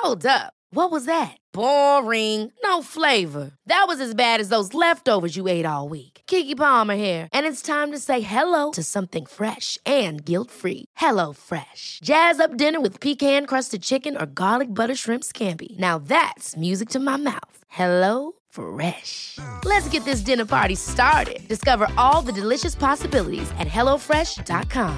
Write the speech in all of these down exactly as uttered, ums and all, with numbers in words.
Hold up. What was that? Boring. No flavor. That was as bad as those leftovers you ate all week. Keke Palmer here, and it's time to say hello to something fresh and guilt-free. Hello Fresh. Jazz up dinner with pecan-crusted chicken or garlic butter shrimp scampi. Now that's music to my mouth. Hello Fresh. Let's get this dinner party started. Discover all the delicious possibilities at hello fresh dot com.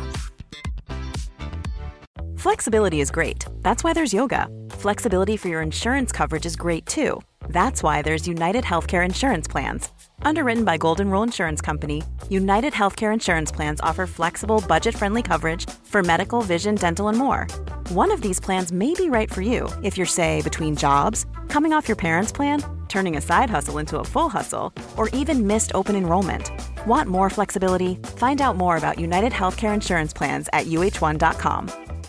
Flexibility is great. That's why there's yoga. Flexibility for your insurance coverage is great too. That's why there's United Healthcare Insurance Plans. Underwritten by Golden Rule Insurance Company, United Healthcare Insurance Plans offer flexible, budget-friendly coverage for medical, vision, dental, and more. One of these plans may be right for you if you're, say, between jobs, coming off your parents' plan, turning a side hustle into a full hustle, or even missed open enrollment. Want more flexibility? Find out more about United Healthcare Insurance Plans at u h one dot com.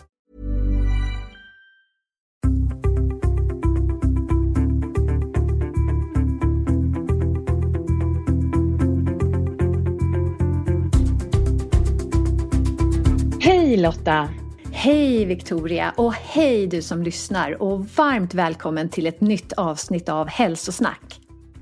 Hej Lotta! Hej Victoria och hej du som lyssnar och varmt välkommen till ett nytt avsnitt av Hälsosnack.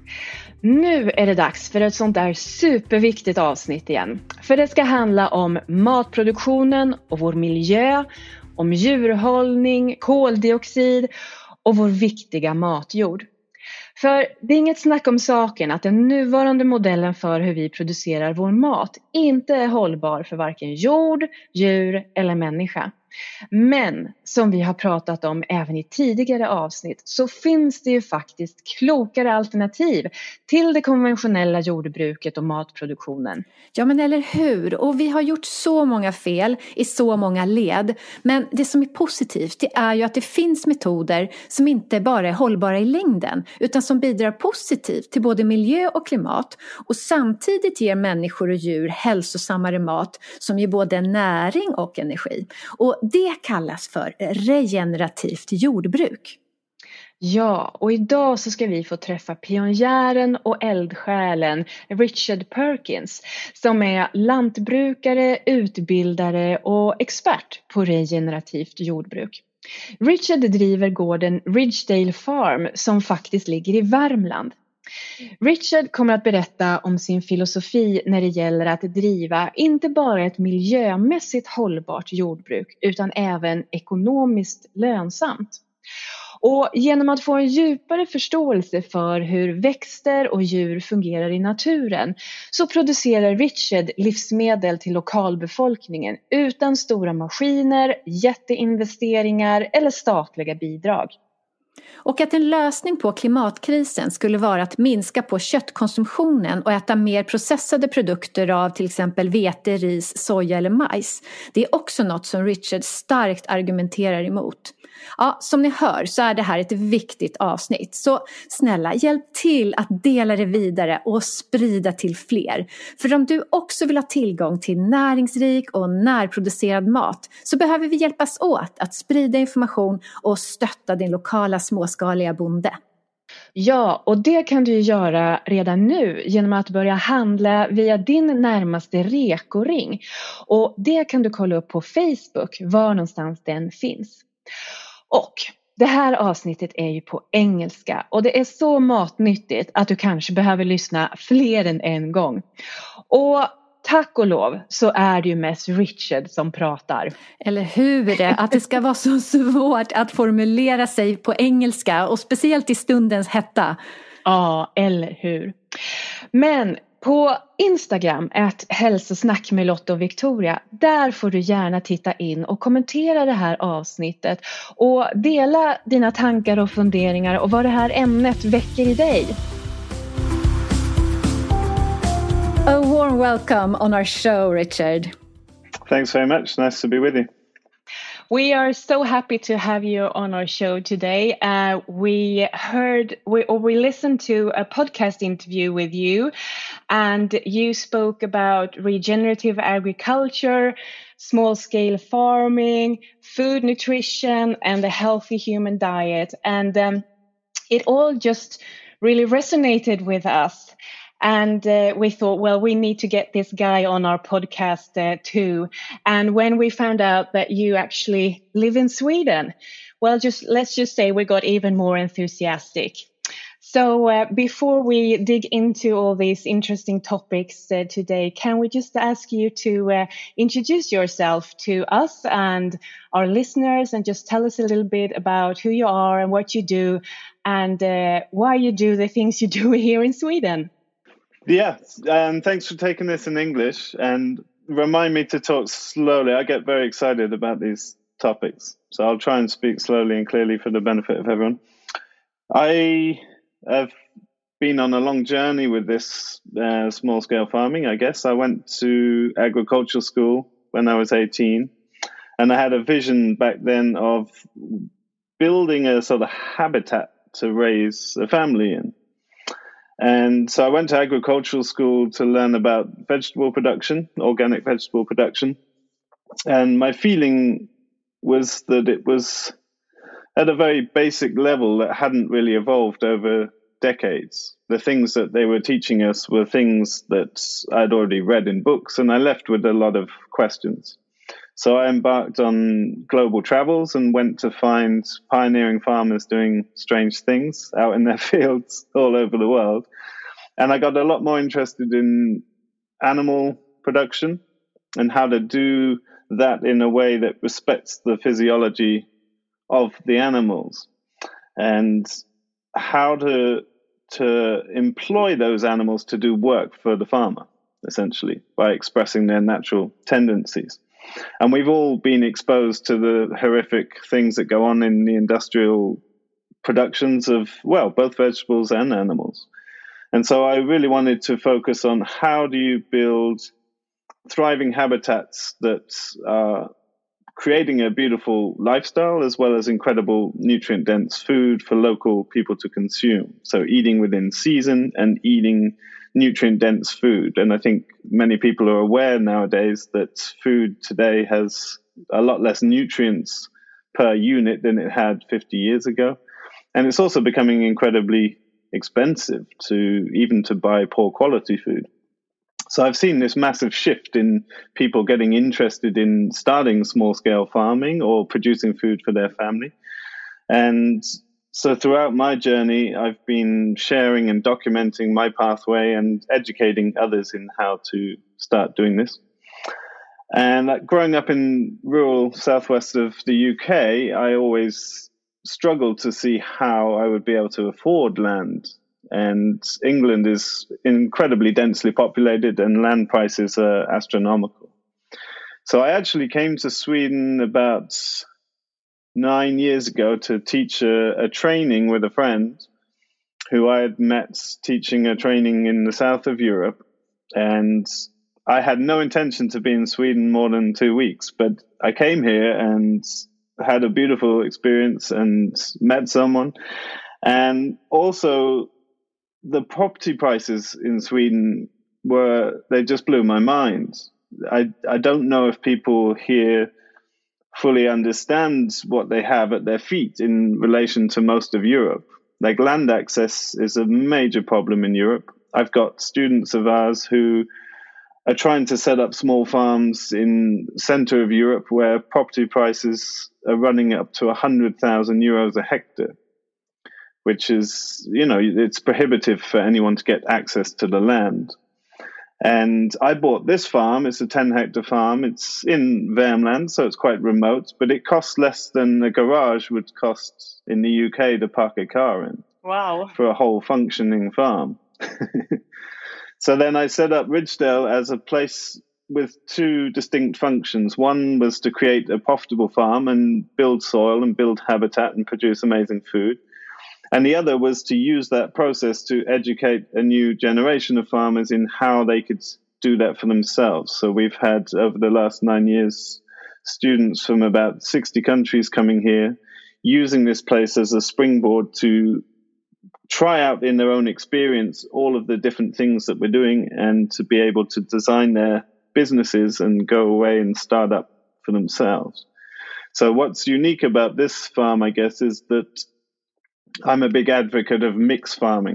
Nu är det dags för ett sånt där superviktigt avsnitt igen. För det ska handla om matproduktionen och vår miljö, om djurhållning, koldioxid och vår viktiga matjord. För det är inget snack om saken att den nuvarande modellen för hur vi producerar vår mat inte är hållbar för varken jord, djur eller människa. Men som vi har pratat om även i tidigare avsnitt så finns det ju faktiskt klokare alternativ till det konventionella jordbruket och matproduktionen. Ja men eller hur, och vi har gjort så många fel i så många led. Men det som är positivt det är ju att det finns metoder som inte bara är hållbara i längden utan som bidrar positivt till både miljö och klimat och samtidigt ger människor och djur hälsosammare mat som ger både näring och energi. Och det kallas för regenerativt jordbruk. Ja, och idag så ska vi få träffa pionjären och eldsjälen Richard Perkins som är lantbrukare, utbildare och expert på regenerativt jordbruk. Richard driver gården Ridgedale Farm som faktiskt ligger i Värmland. Richard kommer att berätta om sin filosofi när det gäller att driva inte bara ett miljömässigt hållbart jordbruk utan även ekonomiskt lönsamt. Och genom att få en djupare förståelse för hur växter och djur fungerar i naturen så producerar Richard livsmedel till lokalbefolkningen utan stora maskiner, jätteinvesteringar eller statliga bidrag. Och att en lösning på klimatkrisen skulle vara att minska på köttkonsumtionen och äta mer processade produkter av till exempel vete, ris, soja eller majs. Det är också något som Richard starkt argumenterar emot. Ja, som ni hör så är det här ett viktigt avsnitt. Så snälla, hjälp till att dela det vidare och sprida till fler. För om du också vill ha tillgång till näringsrik och närproducerad mat så behöver vi hjälpas åt att sprida information och stötta din lokala småskaliga bonde. Ja, och det kan du göra redan nu genom att börja handla via din närmaste rekoring. Och det kan du kolla upp på Facebook, var någonstans den finns. Och det här avsnittet är ju på engelska och det är så matnyttigt att du kanske behöver lyssna fler än en gång. Och tack och lov så är det ju mest Richard som pratar. Eller hur, att det ska vara så svårt att formulera sig på engelska och speciellt i stundens hetta. Ja, eller hur. Men på Instagram, ett hälsosnack med Lotta och Victoria, där får du gärna titta in och kommentera det här avsnittet och dela dina tankar och funderingar och vad det här ämnet väcker i dig. A warm welcome on our show, Richard. Thanks very much. Nice to be with you. We are so happy to have you on our show today. Uh, we heard we, or we listened to a podcast interview with you, and you spoke about regenerative agriculture, small-scale farming, food nutrition, and a healthy human diet. And um, it all just really resonated with us. And uh, we thought, well, we need to get this guy on our podcast uh, too. And when we found out that you actually live in Sweden, well, just let's just say we got even more enthusiastic. So uh, before we dig into all these interesting topics uh, today, can we just ask you to uh, introduce yourself to us and our listeners and just tell us a little bit about who you are and what you do and uh, why you do the things you do here in Sweden? Yeah, um, thanks for taking this in English, and remind me to talk slowly. I get very excited about these topics, so I'll try and speak slowly and clearly for the benefit of everyone. I have been on a long journey with this uh, small-scale farming, I guess. I went to agricultural school when I was eighteen, and I had a vision back then of building a sort of habitat to raise a family in. And so I went to agricultural school to learn about vegetable production, organic vegetable production. And my feeling was that it was at a very basic level that hadn't really evolved over decades. The things that they were teaching us were things that I'd already read in books, and I left with a lot of questions. So I embarked on global travels and went to find pioneering farmers doing strange things out in their fields all over the world. And I got a lot more interested in animal production and how to do that in a way that respects the physiology of the animals, and how to to employ those animals to do work for the farmer, essentially, by expressing their natural tendencies. And we've all been exposed to the horrific things that go on in the industrial productions of, well, both vegetables and animals. And so I really wanted to focus on how do you build thriving habitats that are creating a beautiful lifestyle as well as incredible nutrient-dense food for local people to consume. So eating within season and eating nutrient-dense food. And I think many people are aware nowadays that food today has a lot less nutrients per unit than it had fifty years ago. And it's also becoming incredibly expensive to even to buy poor quality food. So I've seen this massive shift in people getting interested in starting small-scale farming or producing food for their family. And so throughout my journey, I've been sharing and documenting my pathway and educating others in how to start doing this. And growing up in rural southwest of the U K, I always struggled to see how I would be able to afford land. And England is incredibly densely populated and land prices are astronomical. So I actually came to Sweden about nine years ago to teach a, a training with a friend who I had met teaching a training in the south of Europe. And I had no intention to be in Sweden more than two weeks, but I came here and had a beautiful experience and met someone. And also, the property prices in Sweden were, they just blew my mind. I, I don't know if people here fully understand what they have at their feet in relation to most of Europe. Like land access is a major problem in Europe. I've got students of ours who are trying to set up small farms in the center of Europe where property prices are running up to one hundred thousand euros a hectare, which is, you know, it's prohibitive for anyone to get access to the land. And I bought this farm. It's a ten hectare farm. It's in Värmland, so it's quite remote, but it costs less than a garage would cost in the U K to park a car in. Wow. For a whole functioning farm. So then I set up Ridgedale as a place with two distinct functions. One was to create a profitable farm and build soil and build habitat and produce amazing food. And the other was to use that process to educate a new generation of farmers in how they could do that for themselves. So we've had, over the last nine years, students from about sixty countries coming here, using this place as a springboard to try out in their own experience all of the different things that we're doing and to be able to design their businesses and go away and start up for themselves. So what's unique about this farm, I guess, is that I'm a big advocate of mixed farming.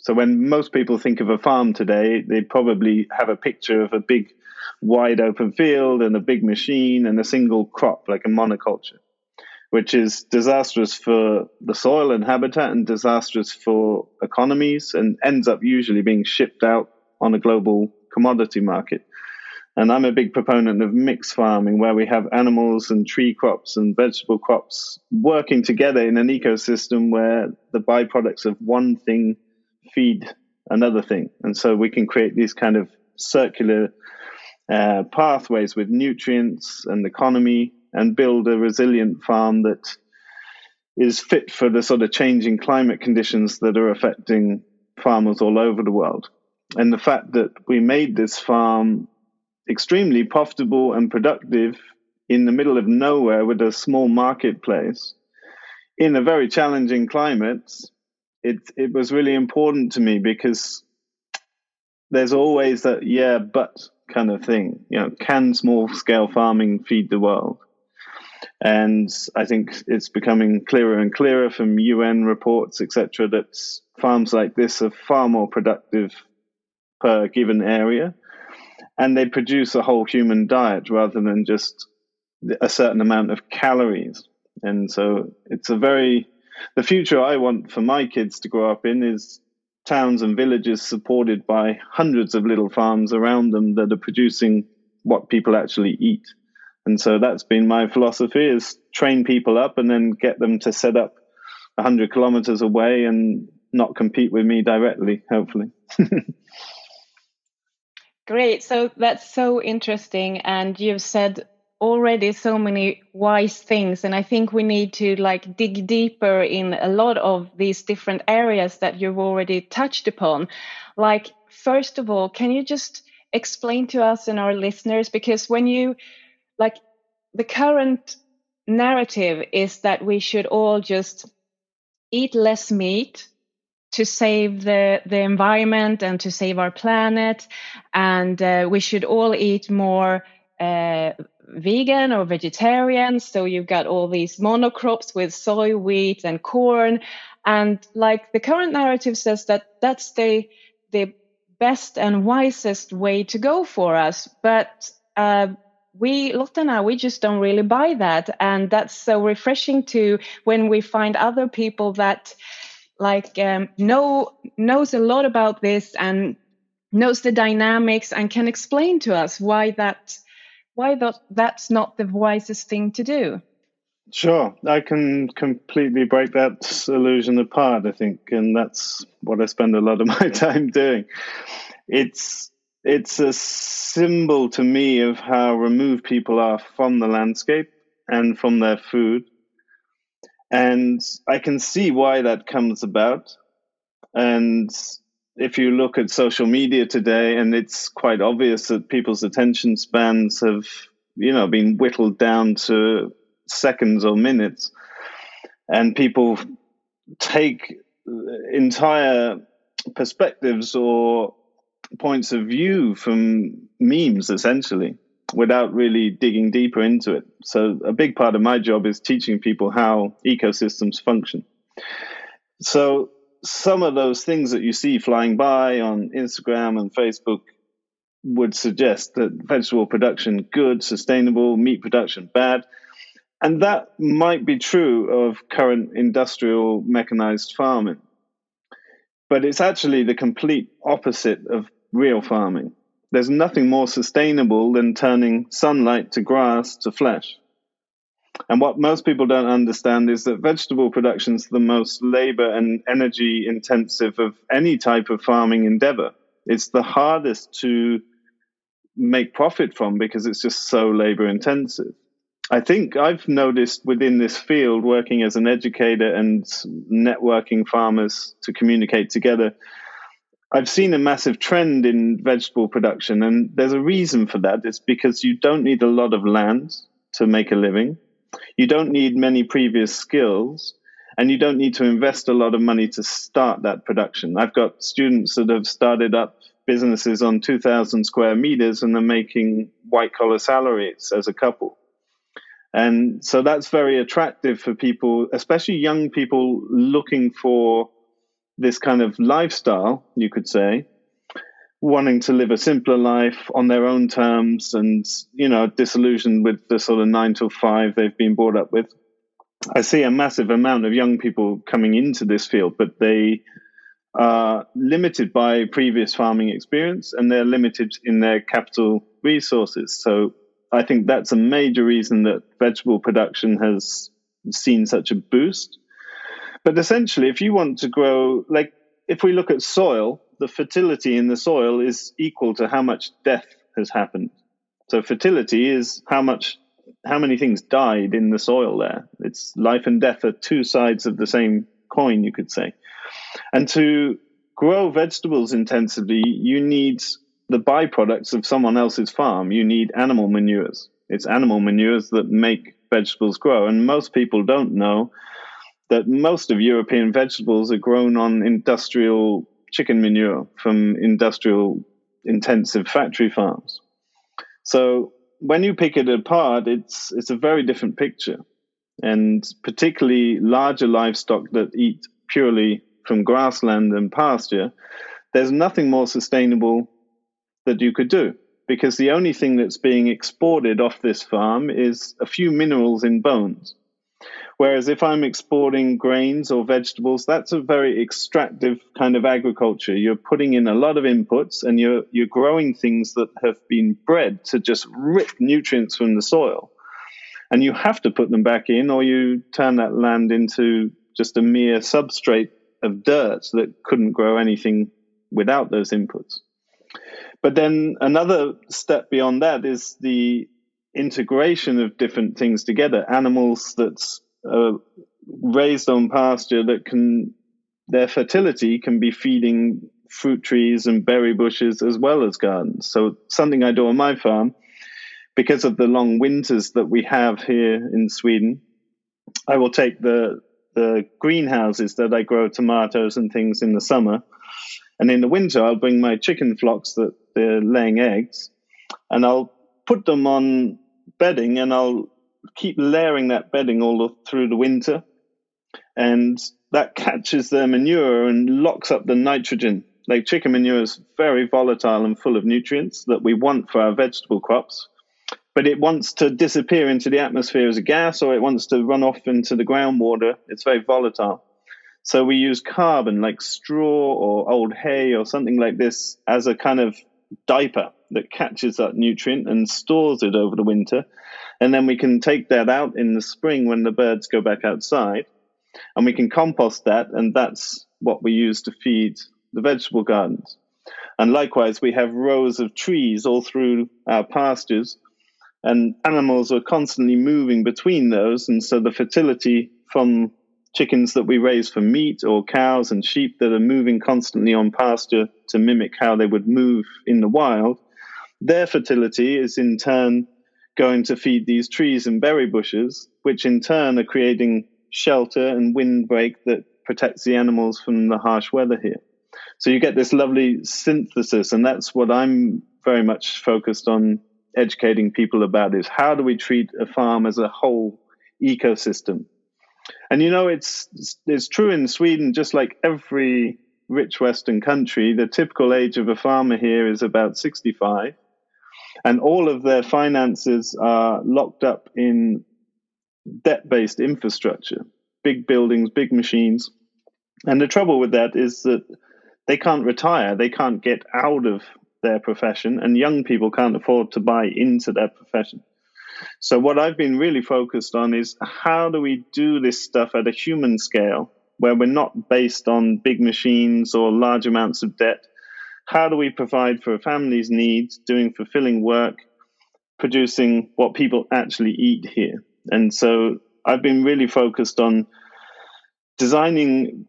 So when most people think of a farm today, they probably have a picture of a big, wide open field and a big machine and a single crop, like a monoculture, which is disastrous for the soil and habitat and disastrous for economies and ends up usually being shipped out on a global commodity market. And I'm a big proponent of mixed farming, where we have animals and tree crops and vegetable crops working together in an ecosystem where the byproducts of one thing feed another thing. And so we can create these kind of circular uh, pathways with nutrients and economy and build a resilient farm that is fit for the sort of changing climate conditions that are affecting farmers all over the world. And the fact that we made this farm extremely profitable and productive in the middle of nowhere with a small marketplace in a very challenging climate, it it was really important to me, because there's always that yeah but kind of thing. You know, can small scale farming feed the world? And I think it's becoming clearer and clearer from U N reports, et cetera, that farms like this are far more productive per given area. And they produce a whole human diet rather than just a certain amount of calories. And so it's a very, the future I want for my kids to grow up in is towns and villages supported by hundreds of little farms around them that are producing what people actually eat. And so that's been my philosophy, is train people up and then get them to set up one hundred kilometers away and not compete with me directly, hopefully. Great. So that's so interesting. And you've said already so many wise things. And I think we need to like dig deeper in a lot of these different areas that you've already touched upon. Like, first of all, can you just explain to us and our listeners, because when you like the current narrative is that we should all just eat less meat to save the, the environment and to save our planet. And uh, we should all eat more uh, vegan or vegetarian. So you've got all these monocrops with soy, wheat, and corn. And like the current narrative says that that's the, the best and wisest way to go for us. But uh, we, Lotta and I, we just don't really buy that. And that's so refreshing too when we find other people that like um, know knows a lot about this and knows the dynamics and can explain to us why that why that that's not the wisest thing to do. Sure, I can completely break that illusion apart, I think, and that's what I spend a lot of my time doing. It's it's a symbol to me of how removed people are from the landscape and from their food. And I can see why that comes about. And if you look at social media today, and it's quite obvious that people's attention spans have, you know, been whittled down to seconds or minutes. And people take entire perspectives or points of view from memes, essentially, without really digging deeper into it. So a big part of my job is teaching people how ecosystems function. So some of those things that you see flying by on Instagram and Facebook would suggest that vegetable production, good, sustainable, meat production, bad. And that might be true of current industrial mechanized farming. But it's actually the complete opposite of real farming. There's nothing more sustainable than turning sunlight to grass to flesh. And what most people don't understand is that vegetable production is the most labor and energy intensive of any type of farming endeavor. It's the hardest to make profit from because it's just so labor intensive. I think I've noticed within this field, working as an educator and networking farmers to communicate together, I've seen a massive trend in vegetable production, and there's a reason for that. It's because you don't need a lot of land to make a living. You don't need many previous skills, and you don't need to invest a lot of money to start that production. I've got students that have started up businesses on two thousand square meters and they're making white collar salaries as a couple. And so that's very attractive for people, especially young people looking for this kind of lifestyle, you could say, wanting to live a simpler life on their own terms and, you know, disillusioned with the sort of nine till five they've been brought up with. I see a massive amount of young people coming into this field, but they are limited by previous farming experience and they're limited in their capital resources. So I think that's a major reason that vegetable production has seen such a boost. But essentially, if you want to grow, like if we look at soil, the fertility in the soil is equal to how much death has happened. So fertility is how much, how many things died in the soil there. It's life and death are two sides of the same coin, you could say. And to grow vegetables intensively, you need the byproducts of someone else's farm. You need animal manures. It's animal manures that make vegetables grow. And most people don't know that most of European vegetables are grown on industrial chicken manure from industrial intensive factory farms. So when you pick it apart, it's it's a very different picture. And particularly larger livestock that eat purely from grassland and pasture, there's nothing more sustainable that you could do, because the only thing that's being exported off this farm is a few minerals in bones. Whereas if I'm exporting grains or vegetables, that's a very extractive kind of agriculture. You're putting in a lot of inputs and you're you're growing things that have been bred to just rip nutrients from the soil. And you have to put them back in, or you turn that land into just a mere substrate of dirt that couldn't grow anything without those inputs. But then another step beyond that is the integration of different things together. Animals that's uh, raised on pasture that can, their fertility can be feeding fruit trees and berry bushes as well as gardens. So something I do on my farm, because of the long winters that we have here in Sweden, I will take the the greenhouses that I grow tomatoes and things in the summer, and in the winter I'll bring my chicken flocks that they're laying eggs, and I'll put them on bedding, and I'll keep layering that bedding all through the winter, and that catches their manure and locks up the nitrogen. Like chicken manure is very volatile and full of nutrients that we want for our vegetable crops, but it wants to disappear into the atmosphere as a gas, or it wants to run off into the groundwater. It's very volatile. So we use carbon, like straw or old hay or something like this, as a kind of diaper that catches that nutrient and stores it over the winter. And then we can take that out in the spring when the birds go back outside, and we can compost that, and that's what we use to feed the vegetable gardens. And likewise, we have rows of trees all through our pastures, and animals are constantly moving between those. And so the fertility from chickens that we raise for meat, or cows and sheep that are moving constantly on pasture to mimic how they would move in the wild, their fertility is in turn going to feed these trees and berry bushes, which in turn are creating shelter and windbreak that protects the animals from the harsh weather here. So you get this lovely synthesis, and that's what I'm very much focused on educating people about, is how do we treat a farm as a whole ecosystem? And, you know, it's it's true in Sweden, just like every rich Western country, the typical age of a farmer here is about sixty-five. And all of their finances are locked up in debt-based infrastructure, big buildings, big machines. And the trouble with that is that they can't retire. They can't get out of their profession, and young people can't afford to buy into their profession. So what I've been really focused on is how do we do this stuff at a human scale, where we're not based on big machines or large amounts of debt? How do we provide for a family's needs, doing fulfilling work, producing what people actually eat here? And so I've been really focused on designing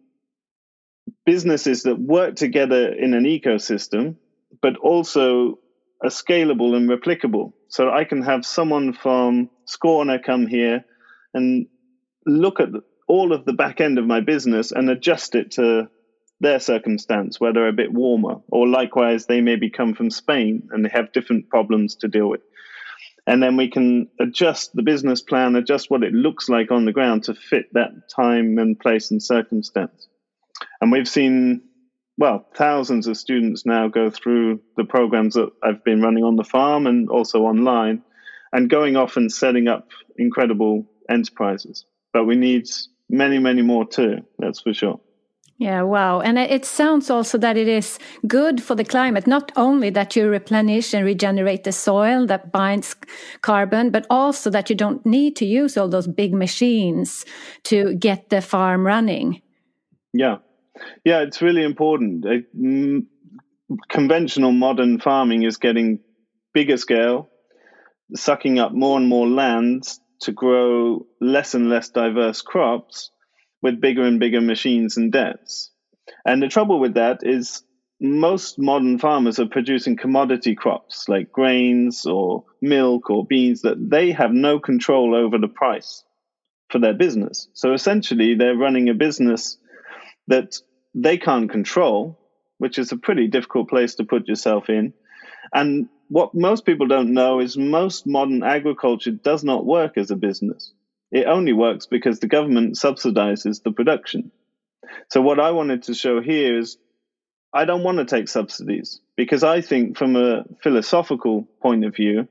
businesses that work together in an ecosystem, but also are scalable and replicable. So I can have someone from Skåne come here and look at all of the back end of my business and adjust it to their circumstance, where they're a bit warmer. Or likewise, they maybe come from Spain and they have different problems to deal with. And then we can adjust the business plan, adjust what it looks like on the ground to fit that time and place and circumstance. And we've seen, well, thousands of students now go through the programs that I've been running on the farm and also online, and going off and setting up incredible enterprises. But we need many, many more too, that's for sure. Yeah, wow. And it sounds also that it is good for the climate, not only that you replenish and regenerate the soil that binds carbon, but also that you don't need to use all those big machines to get the farm running. Yeah. Yeah, it's really important. Uh, m- conventional modern farming is getting bigger scale, sucking up more and more land to grow less and less diverse crops with bigger and bigger machines and debts. And the trouble with that is most modern farmers are producing commodity crops like grains or milk or beans that they have no control over the price for their business. So essentially, they're running a business that they can't control, which is a pretty difficult place to put yourself in. And what most people don't know is most modern agriculture does not work as a business. It only works because the government subsidizes the production. So what I wanted to show here is I don't want to take subsidies, because I think from a philosophical point of view,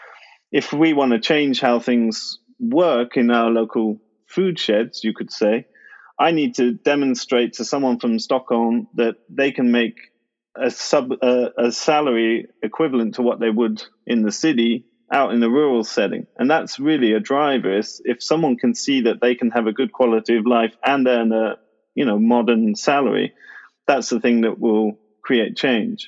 if we want to change how things work in our local food sheds, you could say, I need to demonstrate to someone from Stockholm that they can make a sub a, a salary equivalent to what they would in the city out in the rural setting. And that's really a driver. Is if someone can see that they can have a good quality of life and earn a, you know, modern salary, that's the thing that will create change.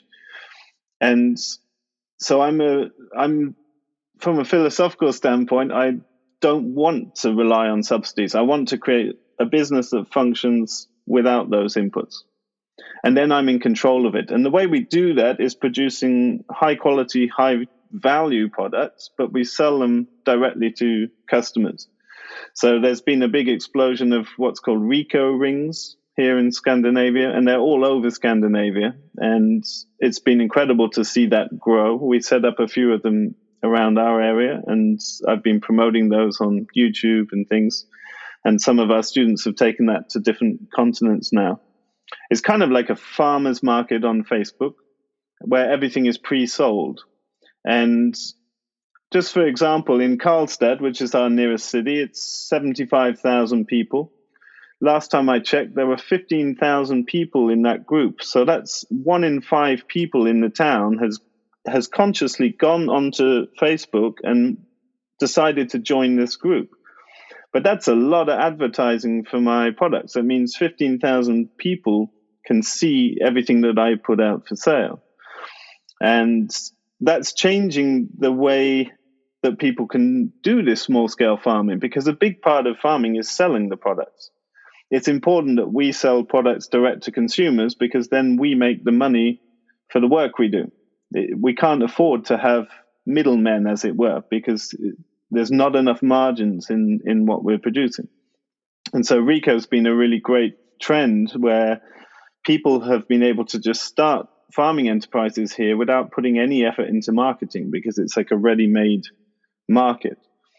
And so I'm a, I'm from a philosophical standpoint, I don't want to rely on subsidies. I want to create a business that functions without those inputs. And then I'm in control of it. And the way we do that is producing high quality, high value products, but we sell them directly to customers. So there's been a big explosion of what's called Rico rings here in Scandinavia, and they're all over Scandinavia. And it's been incredible to see that grow. We set up a few of them around our area, and I've been promoting those on YouTube and things. And some of our students have taken that to different continents now. It's kind of like a farmer's market on Facebook where everything is pre-sold. And just for example, in Karlstad, which is our nearest city, it's seventy-five thousand people. Last time I checked, there were fifteen thousand people in that group. So that's one in five people in the town has has consciously gone onto Facebook and decided to join this group. But that's a lot of advertising for my products. That means fifteen thousand people can see everything that I put out for sale. And that's changing the way that people can do this small-scale farming, because a big part of farming is selling the products. It's important that we sell products direct to consumers, because then we make the money for the work we do. We can't afford to have middlemen, as it were, because there's not enough margins in, in what we're producing. And so Rico's been a really great trend where people have been able to just start farming enterprises here without putting any effort into marketing, because it's like a ready-made market.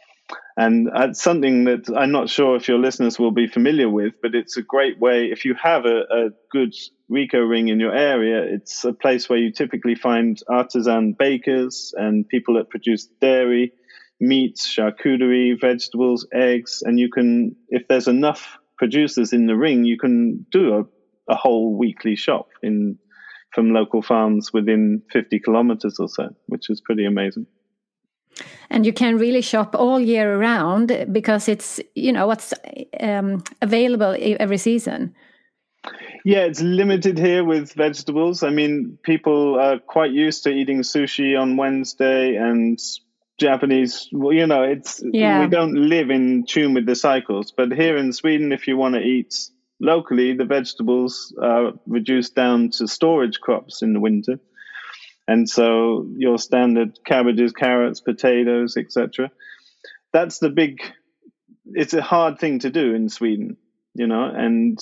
And that's something that I'm not sure if your listeners will be familiar with, but it's a great way. If you have a, a good Rico ring in your area, it's a place where you typically find artisan bakers and people that produce dairy, meats, charcuterie, vegetables, eggs. And you can, if there's enough producers in the ring, you can do a, a whole weekly shop in from local farms within fifty kilometers or so, which is pretty amazing. And you can really shop all year round because it's, you know, what's um, available every season. Yeah, it's limited here with vegetables. I mean, people are quite used to eating sushi on Wednesday and Japanese, well, you know, it's yeah. We don't live in tune with the cycles. But here in Sweden, if you want to eat locally, the vegetables are reduced down to storage crops in the winter. And so your standard cabbages, carrots, potatoes, et cetera. That's the big, it's a hard thing to do in Sweden, you know, and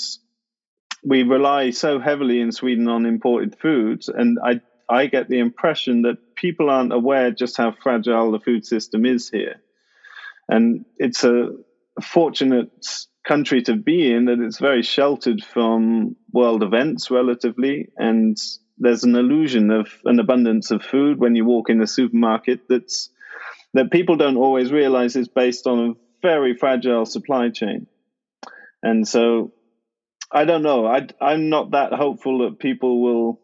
we rely so heavily in Sweden on imported foods. And I, I get the impression that people aren't aware just how fragile the food system is here. And it's a fortunate country to be in, that it's very sheltered from world events relatively, and there's an illusion of an abundance of food when you walk in the supermarket that's that people don't always realize is based on a very fragile supply chain. And so I don't know. I, I'm not that hopeful that people will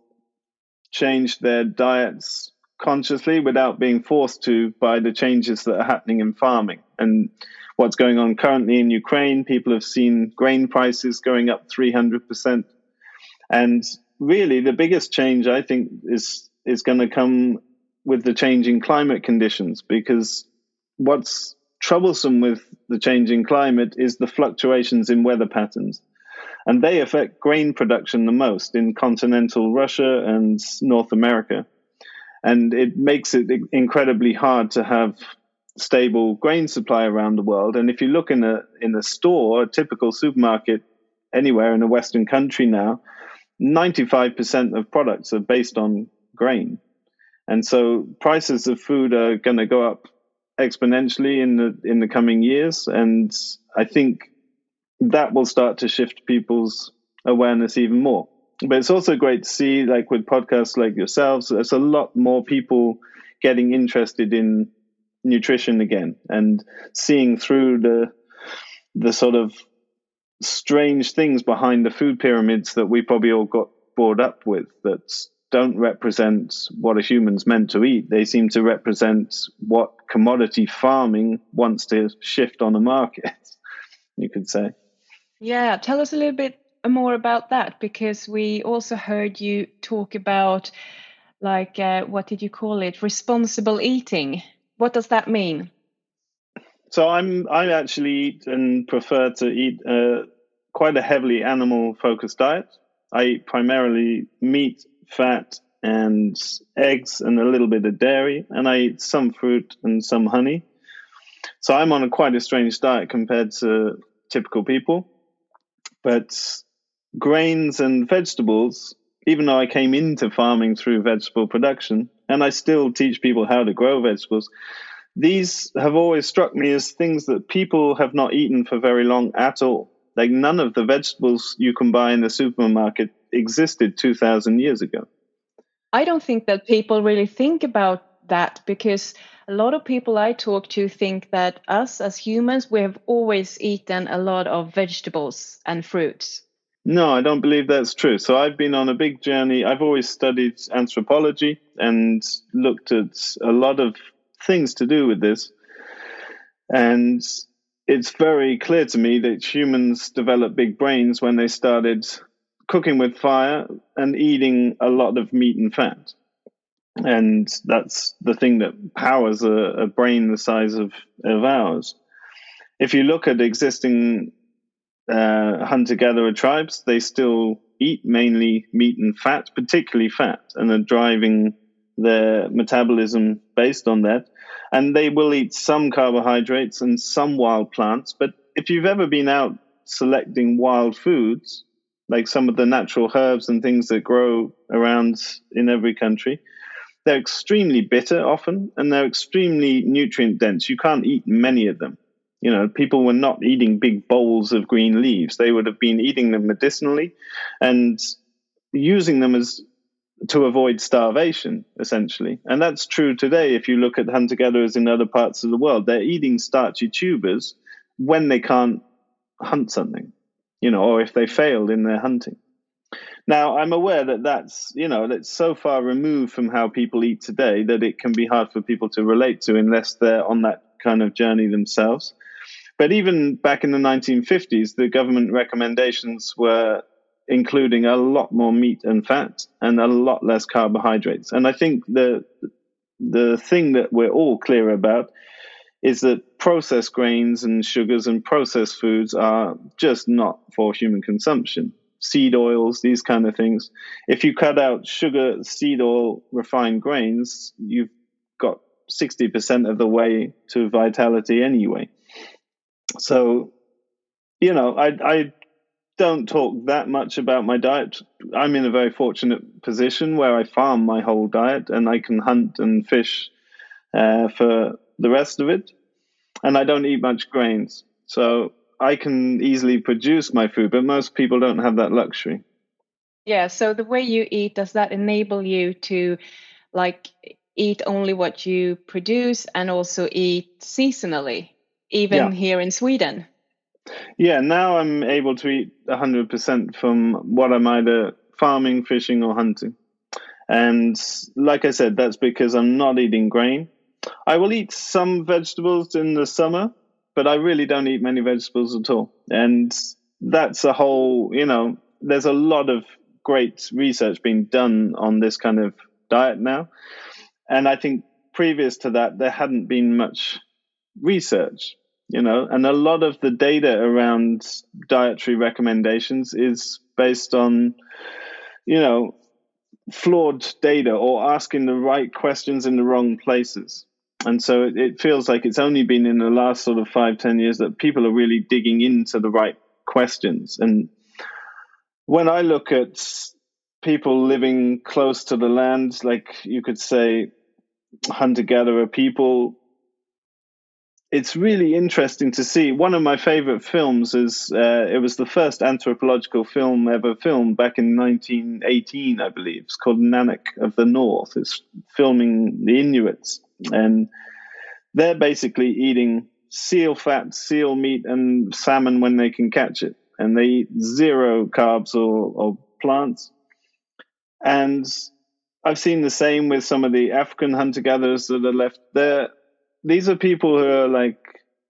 change their diets consciously without being forced to by the changes that are happening in farming. And what's going on currently in Ukraine, people have seen grain prices going up three hundred percent. And really the biggest change, I think, is is going to come with the changing climate conditions, because what's troublesome with the changing climate is the fluctuations in weather patterns. And they affect grain production the most in continental Russia and North America. And it makes it incredibly hard to have stable grain supply around the world. And if you look in a in a store, a typical supermarket anywhere in a Western country now, ninety-five percent of products are based on grain. And so prices of food are going to go up exponentially in the in the coming years. And I think that will start to shift people's awareness even more. But it's also great to see, like with podcasts like yourselves, there's a lot more people getting interested in nutrition again and seeing through the the sort of strange things behind the food pyramids that we probably all got brought up with that don't represent what a human's meant to eat. They seem to represent what commodity farming wants to shift on a market, you could say. Yeah, tell us a little bit more about that, because we also heard you talk about, like, uh, what did you call it? Responsible eating. What does that mean? So I'm I actually eat and prefer to eat uh, quite a heavily animal-focused diet. I eat primarily meat, fat, and eggs, and a little bit of dairy, and I eat some fruit and some honey. So I'm on a quite a strange diet compared to typical people. But grains and vegetables, even though I came into farming through vegetable production, and I still teach people how to grow vegetables, these have always struck me as things that people have not eaten for very long at all. Like, none of the vegetables you can buy in the supermarket existed two thousand years ago. I don't think that people really think about that, because a lot of people I talk to think that us as humans, we have always eaten a lot of vegetables and fruits. No, I don't believe that's true. So I've been on a big journey. I've always studied anthropology and looked at a lot of things to do with this. And it's very clear to me that humans developed big brains when they started cooking with fire and eating a lot of meat and fat. And that's the thing that powers a, a brain the size of, of ours. If you look at existing uh, hunter-gatherer tribes, they still eat mainly meat and fat, particularly fat, and are driving their metabolism based on that. And they will eat some carbohydrates and some wild plants. But if you've ever been out selecting wild foods, like some of the natural herbs and things that grow around in every country, they're extremely bitter often, and they're extremely nutrient dense. You can't eat many of them. You know, people were not eating big bowls of green leaves. They would have been eating them medicinally and using them as to avoid starvation, essentially. And that's true today. If you look at hunter-gatherers in other parts of the world, they're eating starchy tubers when they can't hunt something, you know, or if they failed in their hunting. Now, I'm aware that that's, you know, that's so far removed from how people eat today that it can be hard for people to relate to unless they're on that kind of journey themselves. But even back in the nineteen fifties, the government recommendations were including a lot more meat and fat and a lot less carbohydrates. And I think the the thing that we're all clear about is that processed grains and sugars and processed foods are just not for human consumption. Seed oils, these kind of things. If you cut out sugar, seed oil, refined grains, you've got sixty percent of the way to vitality anyway. So, you know, I, I don't talk that much about my diet. I'm in a very fortunate position where I farm my whole diet and I can hunt and fish uh, for the rest of it. And I don't eat much grains. So I can easily produce my food, but most people don't have that luxury. Yeah, so the way you eat, does that enable you to like eat only what you produce and also eat seasonally, even Yeah. here in Sweden? Yeah, now I'm able to eat one hundred percent from what I'm either farming, fishing, or hunting. And like I said, that's because I'm not eating grain. I will eat some vegetables in the summer, but I really don't eat many vegetables at all. And that's a whole, you know, there's a lot of great research being done on this kind of diet now. And I think previous to that, there hadn't been much research, you know, and a lot of the data around dietary recommendations is based on, you know, flawed data or asking the right questions in the wrong places. And so it, it feels like it's only been in the last sort of five, ten years that people are really digging into the right questions. And when I look at people living close to the land, like you could say hunter-gatherer people, it's really interesting to see. One of my favorite films is, uh, it was the first anthropological film ever filmed back in nineteen eighteen, I believe. It's called Nanak of the North. It's filming the Inuits. And they're basically eating seal fat, seal meat, and salmon when they can catch it. And they eat zero carbs or, or plants. And I've seen the same with some of the African hunter-gatherers that are left there. These are people who are like,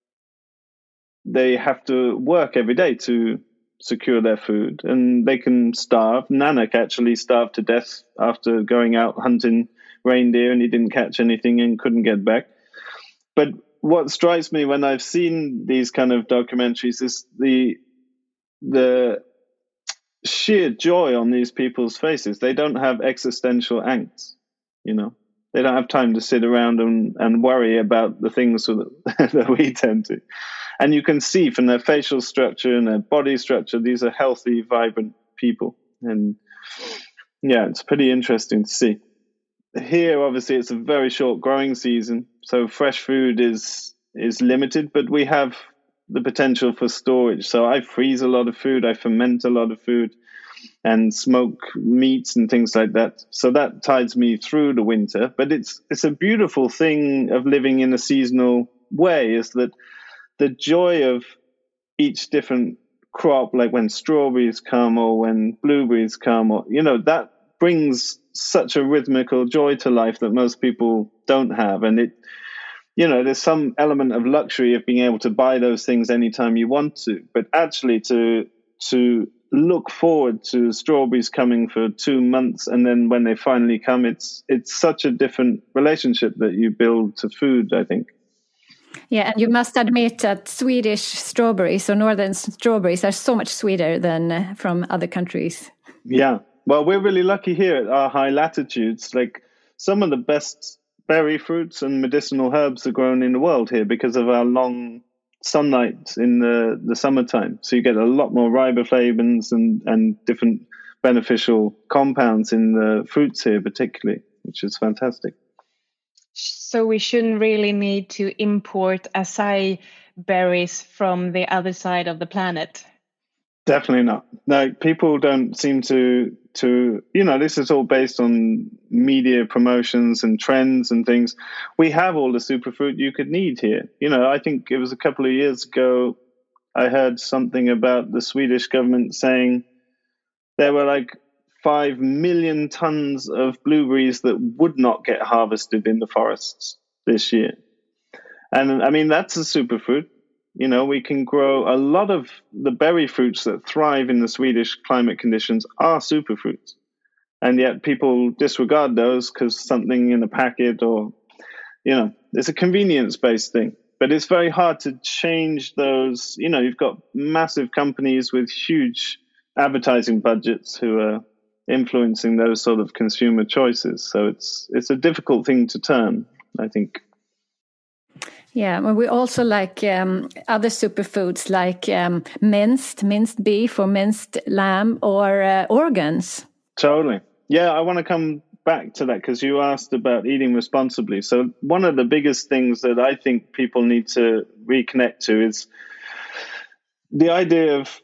they have to work every day to secure their food, and they can starve. Nanak actually starved to death after going out hunting reindeer, and he didn't catch anything and couldn't get back. But what strikes me when I've seen these kind of documentaries is the the sheer joy on these people's faces. They don't have existential angst, you know. They don't have time to sit around and, and worry about the things that, that we tend to. And you can see from their facial structure and their body structure, these are healthy, vibrant people. And yeah, it's pretty interesting to see. Here, obviously, it's a very short growing season, so fresh food is is limited, but we have the potential for storage. So I freeze a lot of food, I ferment a lot of food, and smoke meats and things like that. So that tides me through the winter. But it's it's a beautiful thing of living in a seasonal way, is that the joy of each different crop, like when strawberries come or when blueberries come, or, you know, that brings such a rhythmical joy to life that most people don't have. And it, you know, there's some element of luxury of being able to buy those things anytime you want to, but actually to to look forward to strawberries coming for two months and then when they finally come, it's it's such a different relationship that you build to food, I think. Yeah, and you must admit that Swedish strawberries or northern strawberries are so much sweeter than uh, from other countries. Yeah, well, we're really lucky here at our high latitudes. Like, some of the best berry fruits and medicinal herbs are grown in the world here because of our long sunlight in the, the summertime. So you get a lot more riboflavins and, and different beneficial compounds in the fruits here particularly, which is fantastic. So we shouldn't really need to import acai berries from the other side of the planet? Definitely not. No, people don't seem to, to, you know, this is all based on media promotions and trends and things. We have all the superfruit you could need here. You know, I think it was a couple of years ago, I heard something about the Swedish government saying there were like five million tons of blueberries that would not get harvested in the forests this year. And I mean, that's a superfruit. You know, we can grow a lot of the berry fruits that thrive in the Swedish climate conditions are superfruits. And yet people disregard those because something in a packet or, you know, it's a convenience-based thing. But it's very hard to change those. You know, you've got massive companies with huge advertising budgets who are influencing those sort of consumer choices. So it's it's a difficult thing to turn, I think. Yeah, well, we also like um, other superfoods like um, minced, minced beef or minced lamb or uh, organs. Totally. Yeah, I want to come back to that because you asked about eating responsibly. So one of the biggest things that I think people need to reconnect to is the idea of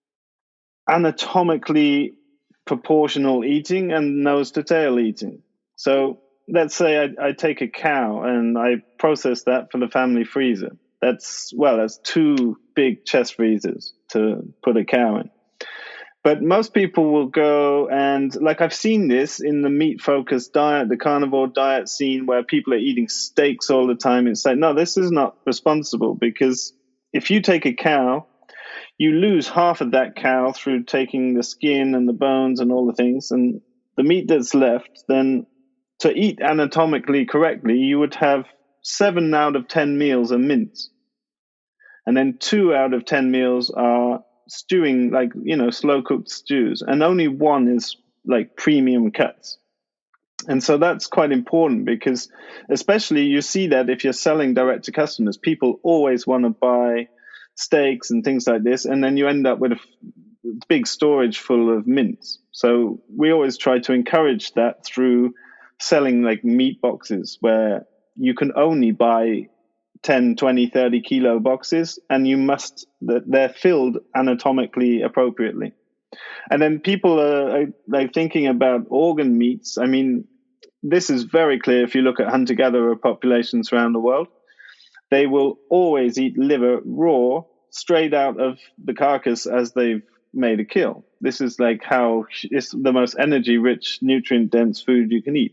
anatomically proportional eating and nose to tail eating. So let's say I, I take a cow and I process that for the family freezer. That's, well, that's two big chest freezers to put a cow in. But most people will go and, like, I've seen this in the meat-focused diet, the carnivore diet scene, where people are eating steaks all the time. It's like, no, this is not responsible, because if you take a cow, you lose half of that cow through taking the skin and the bones and all the things, and the meat that's left, then to eat anatomically correctly, you would have seven out of ten meals are mince. And then two out of ten meals are stewing, like, you know, slow cooked stews, and only one is like premium cuts. And so that's quite important, because especially you see that if you're selling direct to customers, people always want to buy steaks and things like this, and then you end up with a big storage full of mince. So we always try to encourage that through selling like meat boxes, where you can only buy ten, twenty, thirty kilo boxes, and you must, they're filled anatomically appropriately. And then people are, are like thinking about organ meats. I mean, this is very clear if you look at hunter-gatherer populations around the world. They will always eat liver raw, straight out of the carcass as they've made a kill. This is like how it's the most energy-rich, nutrient-dense food you can eat.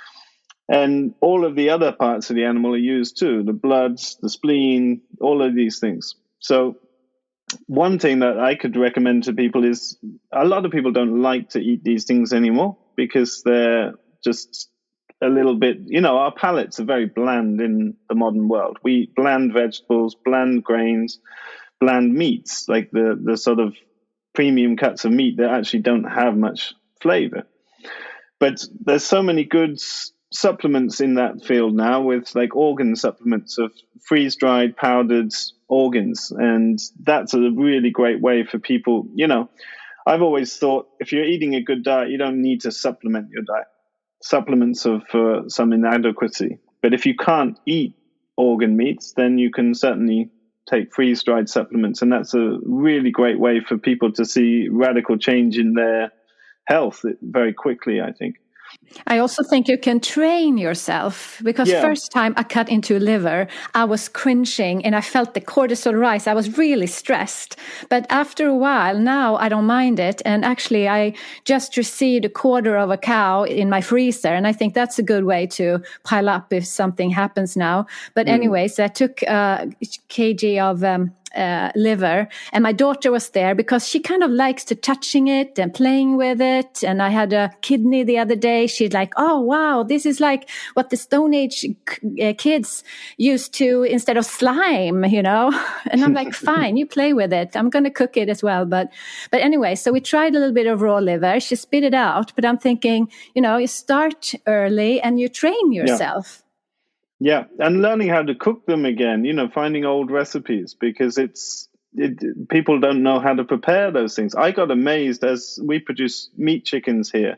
And all of the other parts of the animal are used too, the bloods, the spleen, all of these things. So one thing that I could recommend to people is, a lot of people don't like to eat these things anymore because they're just a little bit, you know, our palates are very bland in the modern world. We eat bland vegetables, bland grains, bland meats, like the, the sort of premium cuts of meat that actually don't have much flavor. But there's so many good supplements in that field now, with like organ supplements of freeze-dried powdered organs, and that's a really great way for people. You know, I've always thought if you're eating a good diet, you don't need to supplement your diet. Supplements are for some inadequacy, but if you can't eat organ meats, then you can certainly take freeze-dried supplements, and that's a really great way for people to see radical change in their health very quickly, I think. I also think you can train yourself, because yeah. First time I cut into liver, I was cringing and I felt the cortisol rise. I was really stressed. But after a while, now I don't mind it. And actually, I just received a quarter of a cow in my freezer. And I think that's a good way to pile up if something happens now. But mm. anyways, I took a kg of... Um, Uh, liver, and my daughter was there because she kind of likes to touching it and playing with it. And I had a kidney the other day. She's like, oh wow, this is like what the Stone Age uh, kids used to instead of slime, you know. And I'm like, fine, you play with it, I'm gonna cook it as well. But but anyway, so we tried a little bit of raw liver. She spit it out, but I'm thinking, you know, you start early and you train yourself. Yeah. Yeah, and learning how to cook them again, you know, finding old recipes, because it's it, people don't know how to prepare those things. I got amazed as we produce meat chickens here.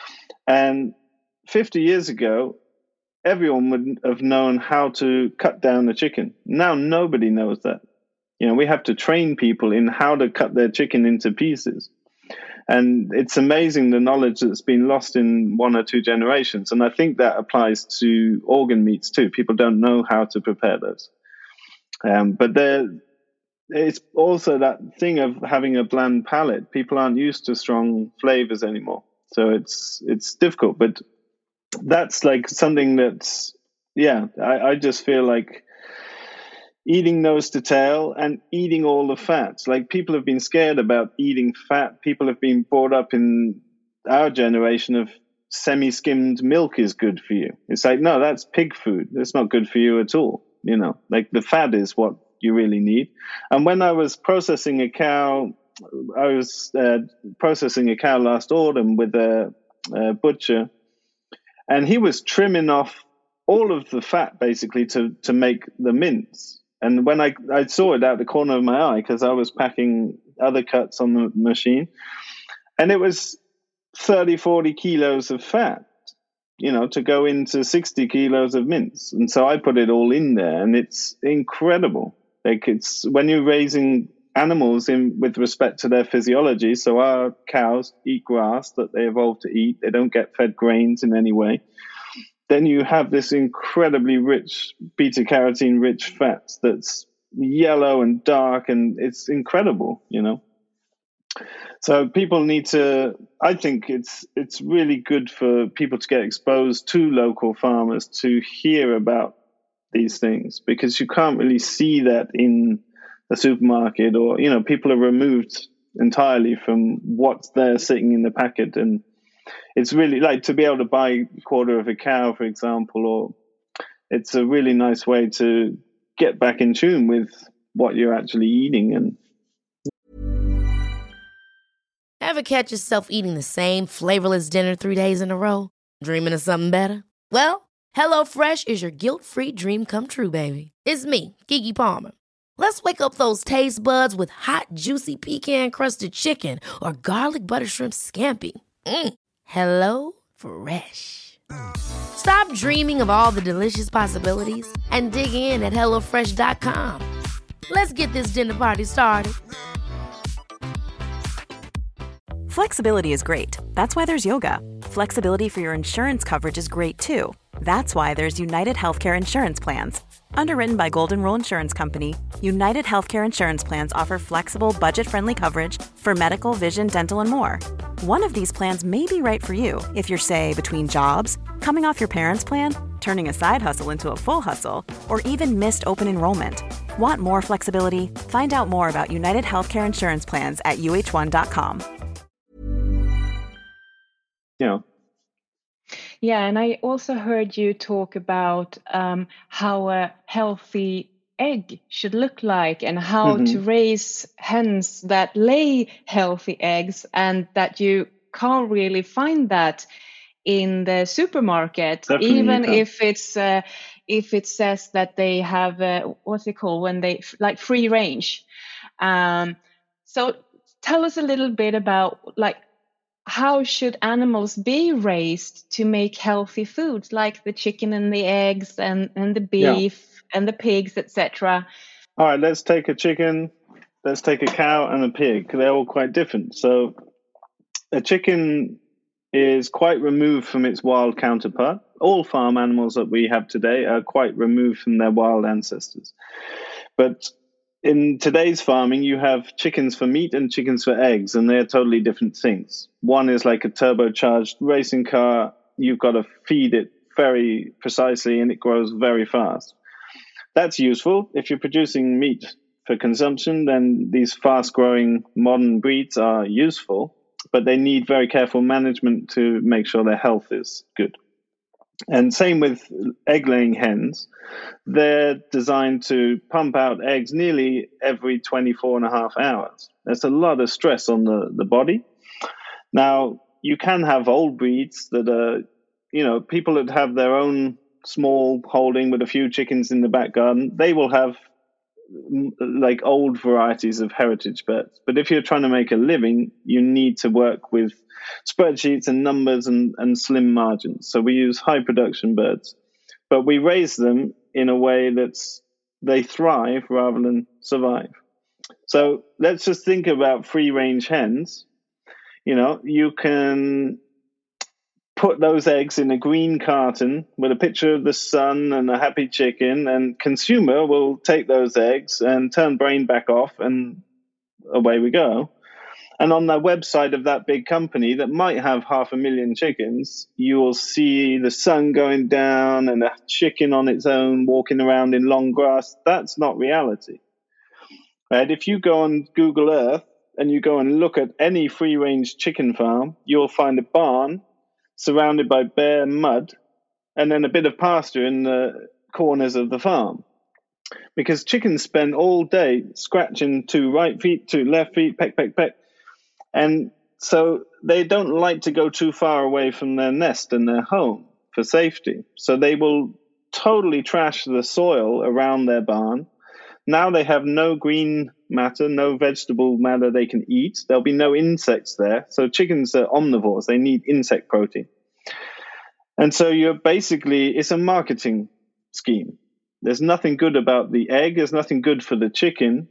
And fifty years ago, everyone would have known how to cut down a chicken. Now nobody knows that. You know, we have to train people in how to cut their chicken into pieces. And it's amazing the knowledge that's been lost in one or two generations. And I think that applies to organ meats too. People don't know how to prepare those. Um, but there, it's also that thing of having a bland palate. People aren't used to strong flavors anymore. So it's it's difficult. But that's like something that's, yeah, I, I just feel like eating nose to tail and eating all the fats. Like, people have been scared about eating fat. People have been brought up in our generation of semi-skimmed milk is good for you. It's like, no, that's pig food. That's not good for you at all. You know, like the fat is what you really need. And when I was processing a cow, I was uh, processing a cow last autumn with a, a butcher, and he was trimming off all of the fat basically to, to make the mince. And when I, I saw it out the corner of my eye, because I was packing other cuts on the machine, and it was thirty, forty kilos of fat, you know, to go into sixty kilos of mince. And so I put it all in there, and it's incredible. Like, it's when you're raising animals in with respect to their physiology. So our cows eat grass that they evolved to eat. They don't get fed grains in any way. Then you have this incredibly rich beta-carotene rich fat that's yellow and dark, and it's incredible, you know. So people need to, I think it's it's really good for people to get exposed to local farmers to hear about these things, because you can't really see that in the supermarket, or, you know, people are removed entirely from what's there sitting in the packet. And it's really like to be able to buy a quarter of a cow, for example, or it's a really nice way to get back in tune with what you're actually eating. And Ever catch yourself eating the same flavorless dinner three days in a row? Dreaming of something better? Well, HelloFresh is your guilt-free dream come true, baby. It's me, Keke Palmer. Let's wake up those taste buds with hot, juicy pecan-crusted chicken or garlic butter shrimp scampi. Mm. Hello Fresh. Stop dreaming of all the delicious possibilities and dig in at hello fresh dot com. Let's get this dinner party started. Flexibility is great. That's why there's yoga. Flexibility for your insurance coverage is great too. That's why there's United Healthcare Insurance Plans. Underwritten by Golden Rule Insurance Company, United Healthcare Insurance Plans offer flexible, budget-friendly coverage for medical, vision, dental, and more. One of these plans may be right for you if you're, say, between jobs, coming off your parents' plan, turning a side hustle into a full hustle, or even missed open enrollment. Want more flexibility? Find out more about United Healthcare Insurance Plans at U H one dot com. Yeah. Yeah, and I also heard you talk about um, how a healthy egg should look like, and how Mm-hmm. to raise hens that lay healthy eggs, and that you can't really find that in the supermarket, Definitely even you can't. if it's uh, if it says that they have uh, what's it called when they like free range. Um, so tell us a little bit about like, how should animals be raised to make healthy foods, like the chicken and the eggs and, and the beef and the pigs, et cetera? All right, let's take a chicken, let's take a cow and a pig. They're all quite different. So a chicken is quite removed from its wild counterpart. All farm animals that we have today are quite removed from their wild ancestors. But in today's farming, you have chickens for meat and chickens for eggs, and they're totally different things. One is like a turbocharged racing car. You've got to feed it very precisely, and it grows very fast. That's useful. If you're producing meat for consumption, then these fast-growing modern breeds are useful, but they need very careful management to make sure their health is good. And same with egg-laying hens. They're designed to pump out eggs nearly every twenty-four and a half hours. There's a lot of stress on the, the body. Now, you can have old breeds that are, you know, people that have their own small holding with a few chickens in the back garden. They will have like old varieties of heritage birds. But if you're trying to make a living, you need to work with spreadsheets and numbers and, and slim margins. So we use high production birds, but we raise them in a way that's they thrive rather than survive. So let's just think about free range hens. You know, you can put those eggs in a green carton with a picture of the sun and a happy chicken, and consumer will take those eggs and turn brain back off, and away we go. And on the website of that big company that might have half a million chickens, you will see the sun going down and a chicken on its own walking around in long grass. That's not reality. Right? If you go on Google Earth and you go and look at any free-range chicken farm, you'll find a barn surrounded by bare mud and then a bit of pasture in the corners of the farm. Because chickens spend all day scratching two right feet, two left feet, peck, peck, peck. And so they don't like to go too far away from their nest and their home for safety. So they will totally trash the soil around their barn. Now they have no green matter, no vegetable matter they can eat. There'll be no insects there. So chickens are omnivores. They need insect protein. And so you're basically, it's a marketing scheme. There's nothing good about the egg. There's nothing good for the chicken.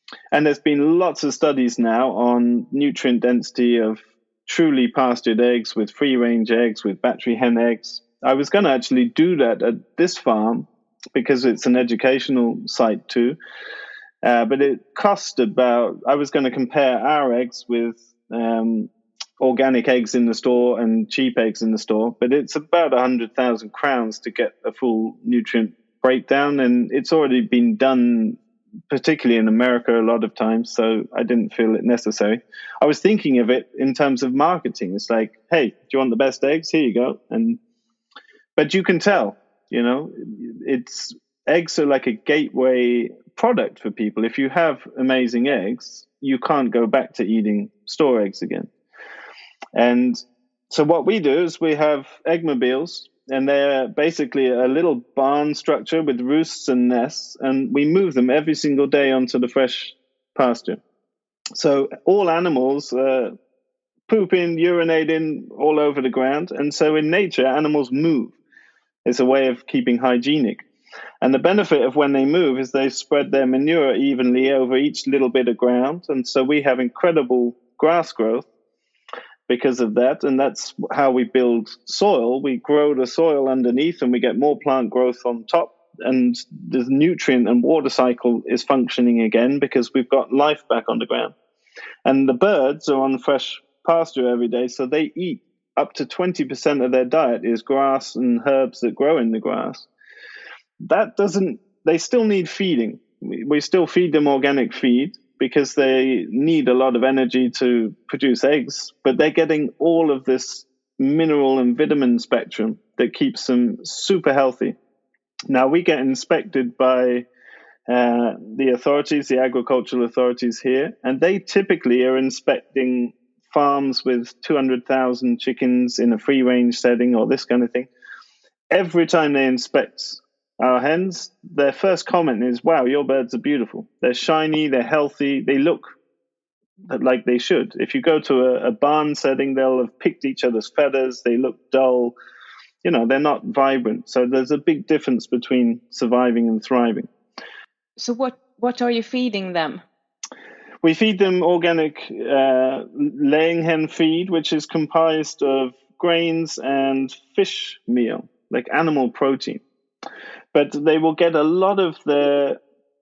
And there's been lots of studies now on nutrient density of truly pastured eggs with free-range eggs, with battery hen eggs. I was going to actually do that at this farm because it's an educational site too. Uh, but it cost about, I was going to compare our eggs with um, organic eggs in the store and cheap eggs in the store, but it's about one hundred thousand crowns to get a full nutrient breakdown. And it's already been done, particularly in America, a lot of times. So I didn't feel it necessary. I was thinking of it in terms of marketing. It's like, hey, do you want the best eggs? Here you go. And, but you can tell, you know, it's eggs are like a gateway product for people. If you have amazing eggs, you can't go back to eating store eggs again. And so what we do is we have eggmobiles, and they're basically a little barn structure with roosts and nests, and we move them every single day onto the fresh pasture. So all animals uh, poop in, urinate in all over the ground. And so in nature, animals move. It's a way of keeping hygienic. And the benefit of when they move is they spread their manure evenly over each little bit of ground. And so we have incredible grass growth because of that. And that's how we build soil. We grow the soil underneath and we get more plant growth on top. And the nutrient and water cycle is functioning again because we've got life back on the ground. And the birds are on fresh pasture every day, so they eat up to twenty percent of their diet is grass and herbs that grow in the grass. That doesn't, they still need feeding. We, we still feed them organic feed because they need a lot of energy to produce eggs, but they're getting all of this mineral and vitamin spectrum that keeps them super healthy. Now, we get inspected by uh, the authorities, the agricultural authorities here, and they typically are inspecting farms with two hundred thousand chickens in a free-range setting or this kind of thing. Every time they inspect our hens, their first comment is, wow, your birds are beautiful. They're shiny, they're healthy, they look like they should. If you go to a, a barn setting, they'll have picked each other's feathers, they look dull. You know, they're not vibrant. So there's a big difference between surviving and thriving. So what, what are you feeding them? We feed them organic uh, laying hen feed, which is comprised of grains and fish meal, like animal protein. But they will get a lot of their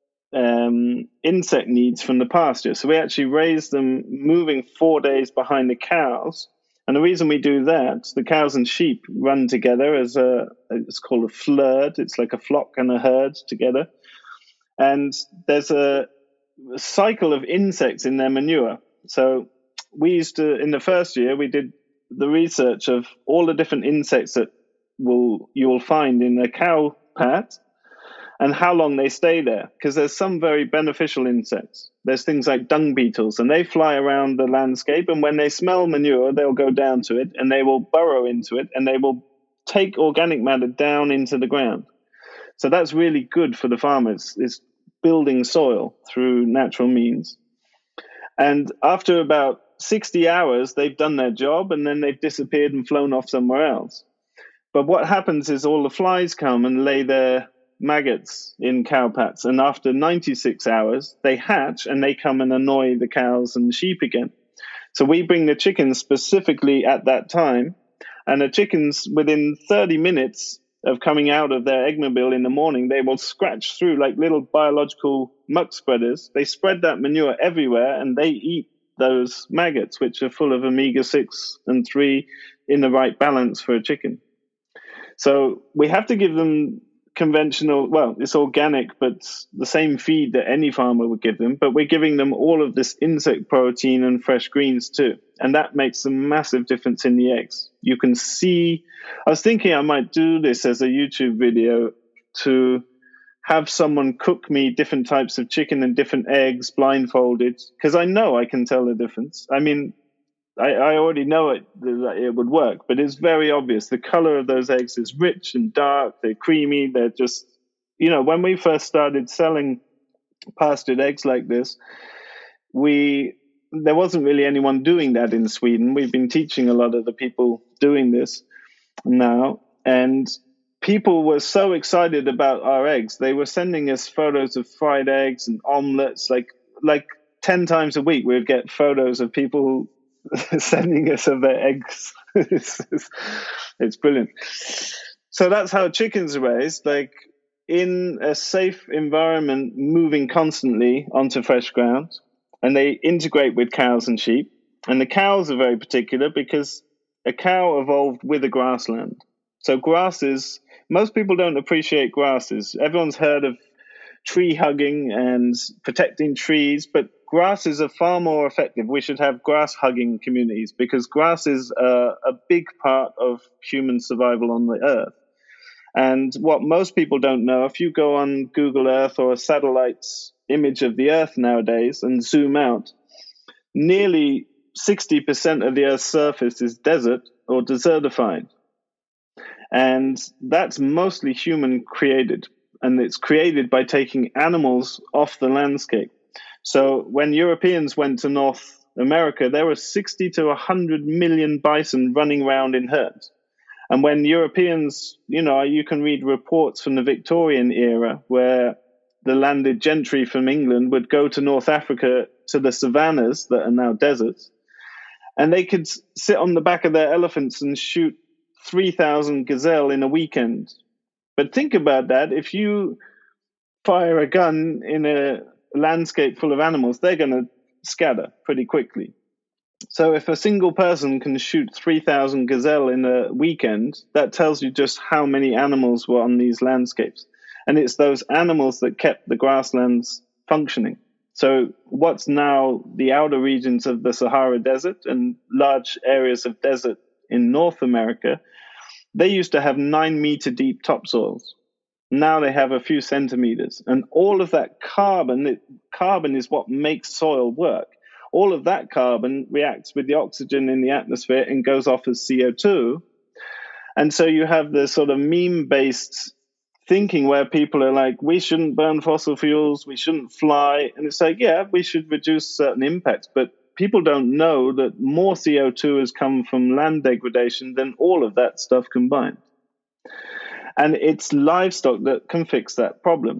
um, insect needs from the pasture. So we actually raise them moving four days behind the cows. And the reason we do that, the cows and sheep run together as a, it's called a flood. It's like a flock and a herd together. And there's a, a cycle of insects in their manure. So we used to, in the first year, we did the research of all the different insects that will you will find in a cow pat and how long they stay there. Because there's some very beneficial insects. There's things like dung beetles, and they fly around the landscape, and when they smell manure, they'll go down to it, and they will burrow into it, and they will take organic matter down into the ground. So that's really good for the farmers, is building soil through natural means. And after about sixty hours, they've done their job, and then they've disappeared and flown off somewhere else. But what happens is all the flies come and lay their maggots in cow pats, and after ninety-six hours they hatch and they come and annoy the cows and the sheep again. So we bring the chickens specifically at that time, and the chickens within thirty minutes of coming out of their eggmobile in the morning, they will scratch through like little biological muck spreaders. They spread that manure everywhere and they eat those maggots, which are full of omega six and three in the right balance for a chicken. So we have to give them conventional, well, it's organic, but the same feed that any farmer would give them, but we're giving them all of this insect protein and fresh greens too. And that makes a massive difference in the eggs. You can see, I was thinking I might do this as a YouTube video to have someone cook me different types of chicken and different eggs blindfolded, because I know I can tell the difference. I mean, I, I already know it, that it would work, but it's very obvious. The color of those eggs is rich and dark. They're creamy. They're just, you know, when we first started selling pastured eggs like this, we, there wasn't really anyone doing that in Sweden. We've been teaching a lot of the people doing this now, and people were so excited about our eggs. They were sending us photos of fried eggs and omelets, like like ten times a week, we would get photos of people sending us of their eggs. it's, it's, it's brilliant. So that's how chickens are raised, like in a safe environment, moving constantly onto fresh ground. And they integrate with cows and sheep. And the cows are very particular because a cow evolved with a grassland. So grasses, most people don't appreciate grasses. Everyone's heard of tree hugging and protecting trees, but grasses are far more effective. We should have grass hugging communities because grasses are a big part of human survival on the earth. And what most people don't know, if you go on Google Earth or a satellite's image of the Earth nowadays and zoom out, nearly sixty percent of the Earth's surface is desert or desertified. And that's mostly human created. And it's created by taking animals off the landscape. So when Europeans went to North America, there were sixty to one hundred million bison running around in herds. And when Europeans, you know, you can read reports from the Victorian era where the landed gentry from England would go to North Africa to the savannas that are now deserts, and they could sit on the back of their elephants and shoot three thousand gazelle in a weekend. But think about that. If you fire a gun in a landscape full of animals, they're going to scatter pretty quickly. So if a single person can shoot three thousand gazelle in a weekend, that tells you just how many animals were on these landscapes. And it's those animals that kept the grasslands functioning. So what's now the outer regions of the Sahara Desert and large areas of desert in North America, they used to have nine meter deep topsoils. Now they have a few centimeters. And all of that carbon, it, carbon is what makes soil work. All of that carbon reacts with the oxygen in the atmosphere and goes off as C O two. And so you have this sort of meme-based thinking where people are like, we shouldn't burn fossil fuels, we shouldn't fly. And it's like, yeah, we should reduce certain impacts. But people don't know that more C O two has come from land degradation than all of that stuff combined. And it's livestock that can fix that problem.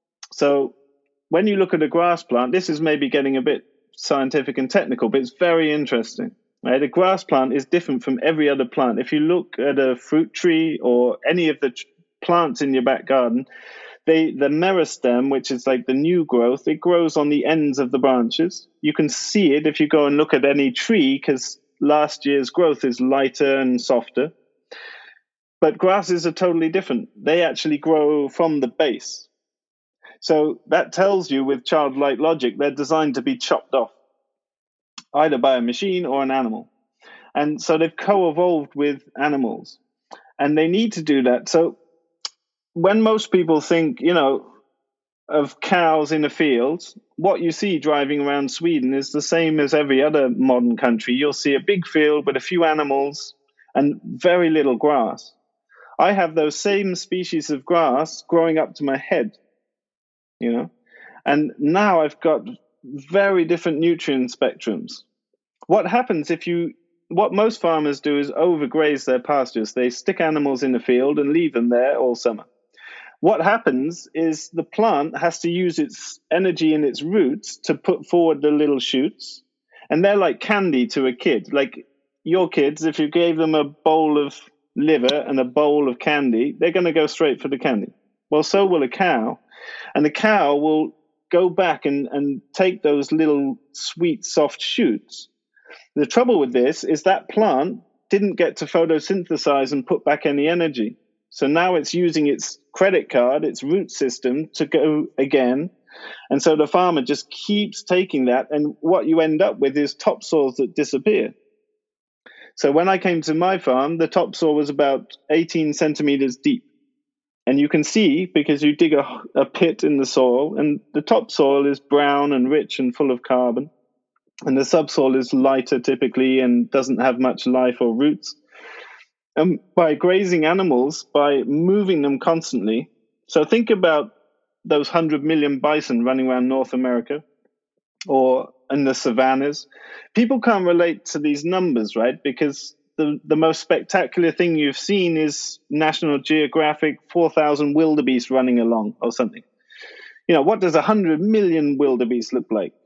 So when you look at a grass plant, this is maybe getting a bit scientific and technical, but it's very interesting. Right? A grass plant is different from every other plant. If you look at a fruit tree or any of the tr- plants in your back garden, they, the meristem, which is like the new growth, it grows on the ends of the branches. You can see it if you go and look at any tree because last year's growth is lighter and softer. But grasses are totally different. They actually grow from the base. So that tells you with childlike logic, they're designed to be chopped off, either by a machine or an animal. And so they've co-evolved with animals. And they need to do that. So when most people think, you know, of cows in a field, what you see driving around Sweden is the same as every other modern country. You'll see a big field with a few animals and very little grass. I have those same species of grass growing up to my head, you know, and now I've got very different nutrient spectrums. What happens if you, what most farmers do is overgraze their pastures. They stick animals in the field and leave them there all summer. What happens is the plant has to use its energy in its roots to put forward the little shoots. And they're like candy to a kid. Like your kids, if you gave them a bowl of liver and a bowl of candy, they're going to go straight for the candy. Well, so will a cow. And the cow will go back and, and take those little sweet, soft shoots. The trouble with this is that plant didn't get to photosynthesize and put back any energy. So now it's using its credit card, its root system, to go again. And so the farmer just keeps taking that. And what you end up with is topsoils that disappear. So when I came to my farm, the topsoil was about eighteen centimeters deep. And you can see, because you dig a, a pit in the soil, and the topsoil is brown and rich and full of carbon. And the subsoil is lighter typically and doesn't have much life or roots. And by grazing animals, by moving them constantly, so think about those one hundred million bison running around North America or in the savannas. People can't relate to these numbers, right? Because the, the most spectacular thing you've seen is National Geographic four thousand wildebeest running along or something. You know, what does one hundred million wildebeest look like?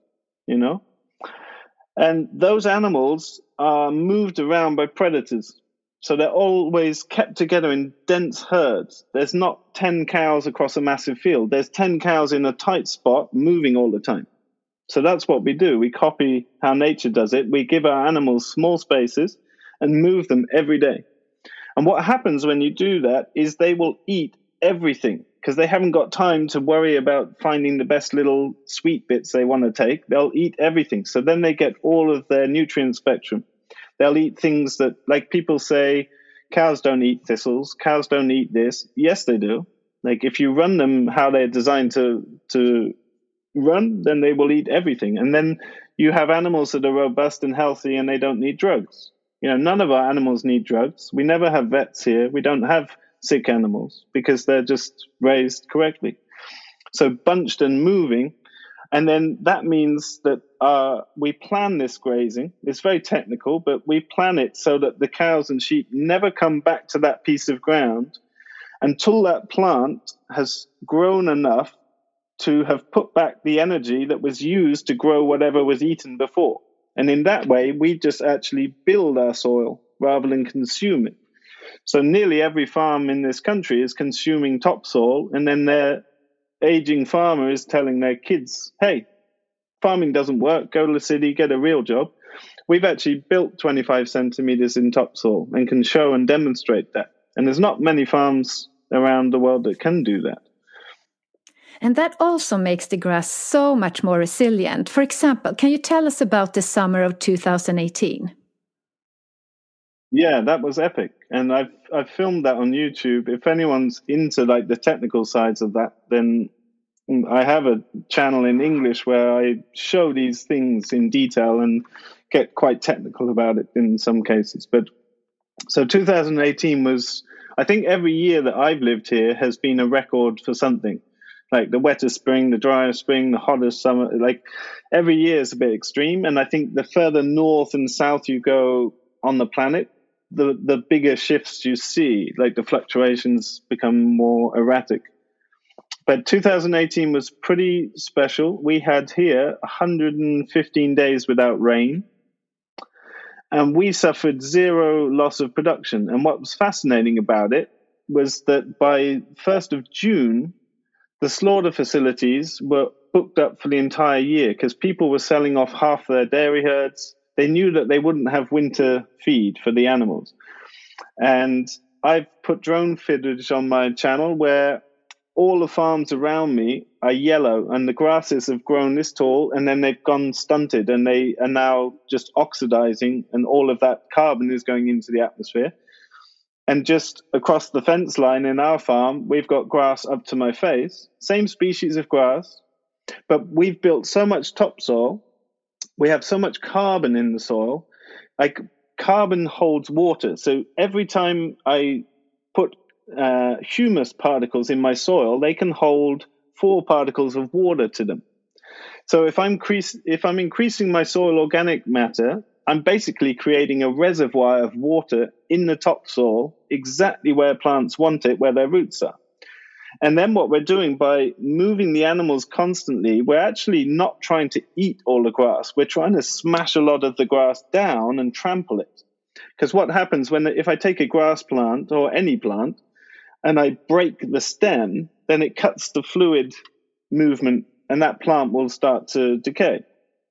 you know? And those animals are moved around by predators. So they're always kept together in dense herds. There's not ten cows across a massive field. There's ten cows in a tight spot moving all the time. So that's what we do. We copy how nature does it. We give our animals small spaces and move them every day. And what happens when you do that is they will eat everything because they haven't got time to worry about finding the best little sweet bits they want to take. They'll eat everything. So then they get all of their nutrient spectrum. They'll eat things that, like people say, cows don't eat thistles, cows don't eat this. Yes, they do. Like if you run them how they're designed to to run, then they will eat everything. And then you have animals that are robust and healthy and they don't need drugs. You know, none of our animals need drugs. We never have vets here. We don't have sick animals because they're just raised correctly. So bunched and moving. And then that means that uh, we plan this grazing. It's very technical, but we plan it so that the cows and sheep never come back to that piece of ground until that plant has grown enough to have put back the energy that was used to grow whatever was eaten before. And in that way, we just actually build our soil rather than consume it. So nearly every farm in this country is consuming topsoil, and then their aging farmer is telling their kids, hey, farming doesn't work, go to the city, get a real job. We've actually built twenty-five centimeters in topsoil and can show and demonstrate that. And there's not many farms around the world that can do that. And that also makes the grass so much more resilient. For example, can you tell us about the summer of two thousand eighteen? Yeah, that was epic. And I've I've filmed that on YouTube. If anyone's into like the technical sides of that, then I have a channel in English where I show these things in detail and get quite technical about it in some cases. But so two thousand eighteen was, I think every year that I've lived here has been a record for something. Like the wettest spring, the driest spring, the hottest summer. Like every year is a bit extreme. And I think the further north and south you go on the planet, the, the bigger shifts you see. Like the fluctuations become more erratic. But two thousand eighteen was pretty special. We had here one hundred fifteen days without rain. And we suffered zero loss of production. And what was fascinating about it was that by first of June, the slaughter facilities were booked up for the entire year because people were selling off half their dairy herds. They knew that they wouldn't have winter feed for the animals. And I've put drone footage on my channel where all the farms around me are yellow and the grasses have grown this tall and then they've gone stunted and they are now just oxidizing and all of that carbon is going into the atmosphere. And just across the fence line in our farm, we've got grass up to my face, same species of grass, but we've built so much topsoil. We have so much carbon in the soil. Like carbon holds water. So every time I put uh, humus particles in my soil, they can hold four particles of water to them. So if I'm, increase, if I'm increasing my soil organic matter, I'm basically creating a reservoir of water in the topsoil, exactly where plants want it, where their roots are. And then what we're doing by moving the animals constantly, we're actually not trying to eat all the grass. We're trying to smash a lot of the grass down and trample it. Because what happens when, if I take a grass plant or any plant and I break the stem, then it cuts the fluid movement and that plant will start to decay.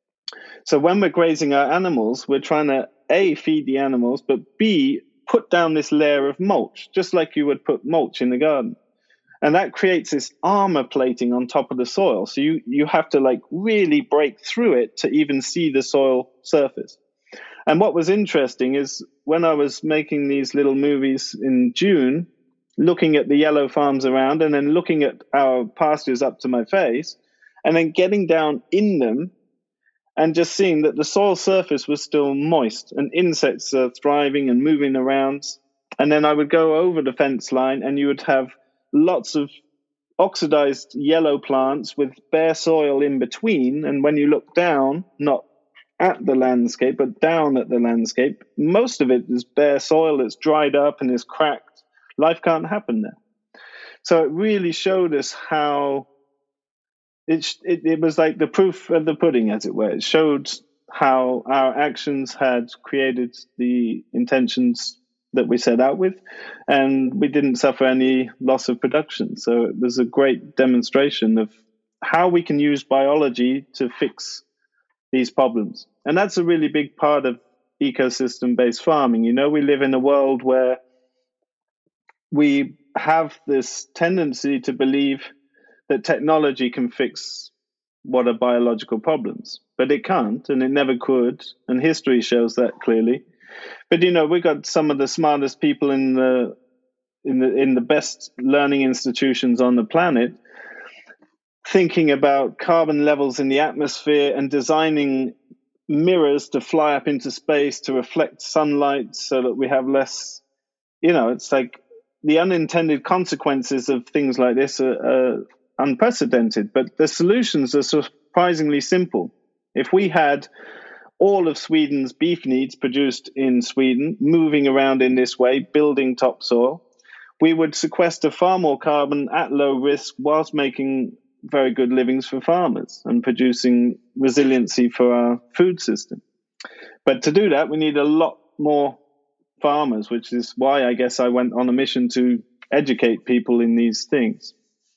So when we're grazing our animals, we're trying to A, feed the animals, but B, put down this layer of mulch, just like you would put mulch in the garden. And that creates this armor plating on top of the soil. So you, you have to like really break through it to even see the soil surface. And what was interesting is when I was making these little movies in June, looking at the yellow farms around and then looking at our pastures up to my face and then getting down in them, and just seeing that the soil surface was still moist and insects are thriving and moving around. And then I would go over the fence line and you would have lots of oxidized yellow plants with bare soil in between. And when you look down, not at the landscape, but down at the landscape, most of it is bare soil that's dried up and is cracked. Life can't happen there. So it really showed us how it, it it was like the proof of the pudding, as it were. It showed how our actions had created the intentions that we set out with, and we didn't suffer any loss of production. So it was a great demonstration of how we can use biology to fix these problems. And that's a really big part of ecosystem-based farming. You know, we live in a world where we have this tendency to believe that technology can fix what are biological problems, but it can't, and it never could, and history shows that clearly. But you know, we've got some of the smartest people in the in the in the best learning institutions on the planet thinking about carbon levels in the atmosphere and designing mirrors to fly up into space to reflect sunlight so that we have less, you know, it's like the unintended consequences of things like this are, are unprecedented, but the solutions are surprisingly simple. If we had all of Sweden's beef needs produced in Sweden, moving around in this way, building topsoil, we would sequester far more carbon at low risk whilst making very good livings for farmers and producing resiliency for our food system. But to do that, we need a lot more farmers, which is why I guess I went on a mission to educate people in these things.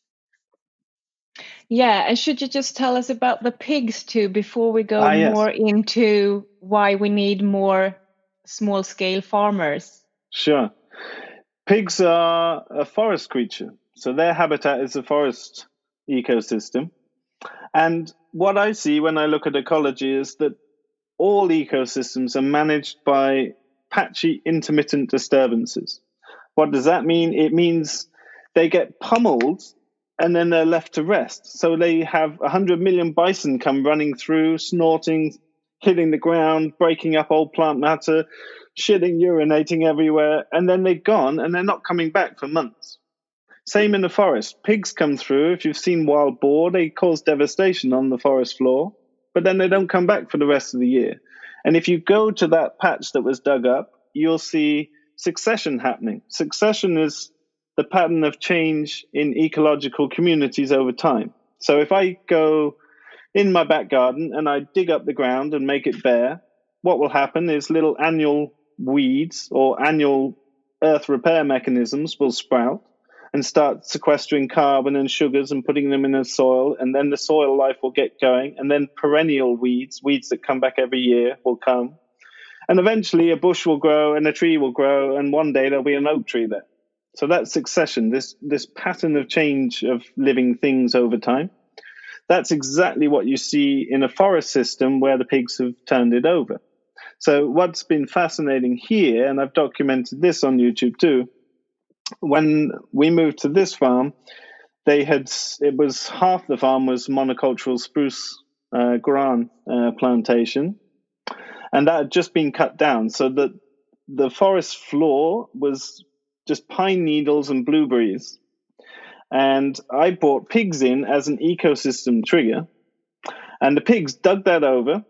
Yeah, and should you just tell us about the pigs too before we go ah, yes. more into why we need more small-scale farmers? Sure. Pigs are a forest creature, so their habitat is a forest ecosystem. And what I see when I look at ecology is that all ecosystems are managed by patchy, intermittent disturbances. What does that mean? It means they get pummeled and then they're left to rest. So they have one hundred million bison come running through, snorting, hitting the ground, breaking up old plant matter, shitting, urinating everywhere, and then they're gone and they're not coming back for months. Same in the forest. Pigs come through. If you've seen wild boar, they cause devastation on the forest floor, but then they don't come back for the rest of the year. And if you go to that patch that was dug up, you'll see succession happening. Succession is the pattern of change in ecological communities over time. So if I go in my back garden and I dig up the ground and make it bare, what will happen is little annual weeds or annual earth repair mechanisms will sprout and start sequestering carbon and sugars and putting them in the soil, and then the soil life will get going, and then perennial weeds, weeds that come back every year, will come. And eventually a bush will grow and a tree will grow, and one day there'll be an oak tree there. So that's succession, this, this pattern of change of living things over time. That's exactly what you see in a forest system where the pigs have turned it over. So what's been fascinating here, and I've documented this on YouTube too, when we moved to this farm, they had, it was half the farm was monocultural spruce uh, gran uh, plantation, and that had just been cut down. So that the forest floor was just pine needles and blueberries. And I brought pigs in as an ecosystem trigger, and the pigs dug that over.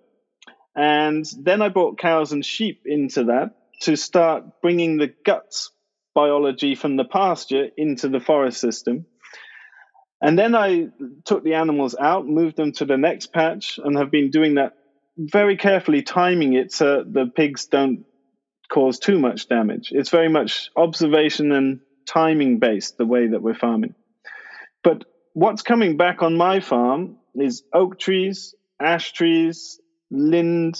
And then I brought cows and sheep into that to start bringing the guts biology from the pasture into the forest system. And then I took the animals out, moved them to the next patch, and have been doing that very carefully, timing it so the pigs don't cause too much damage. It's very much observation and timing based, the way that we're farming. But what's coming back on my farm is oak trees, ash trees, lind,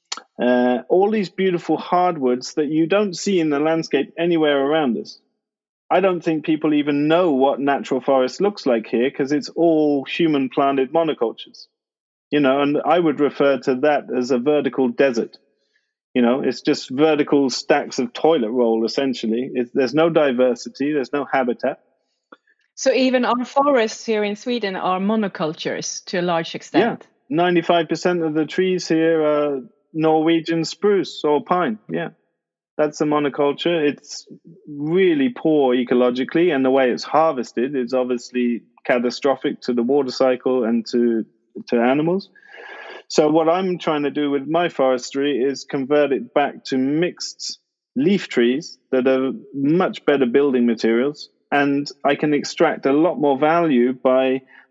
uh, all these beautiful hardwoods that you don't see in the landscape anywhere around us. I don't think people even know what natural forest looks like here because it's all human planted monocultures. You know, and I would refer to that as a vertical desert. You know, it's just vertical stacks of toilet roll, essentially. It, there's no diversity, there's no habitat. So even our forests here in Sweden are monocultures to a large extent. Yeah, ninety-five percent of the trees here are Norwegian spruce or pine. Yeah, that's a monoculture. It's really poor ecologically, and the way it's harvested is obviously catastrophic to the water cycle and to to animals. So what I'm trying to do with my forestry is convert it back to mixed leaf trees that are much better building materials. And I can extract a lot more value by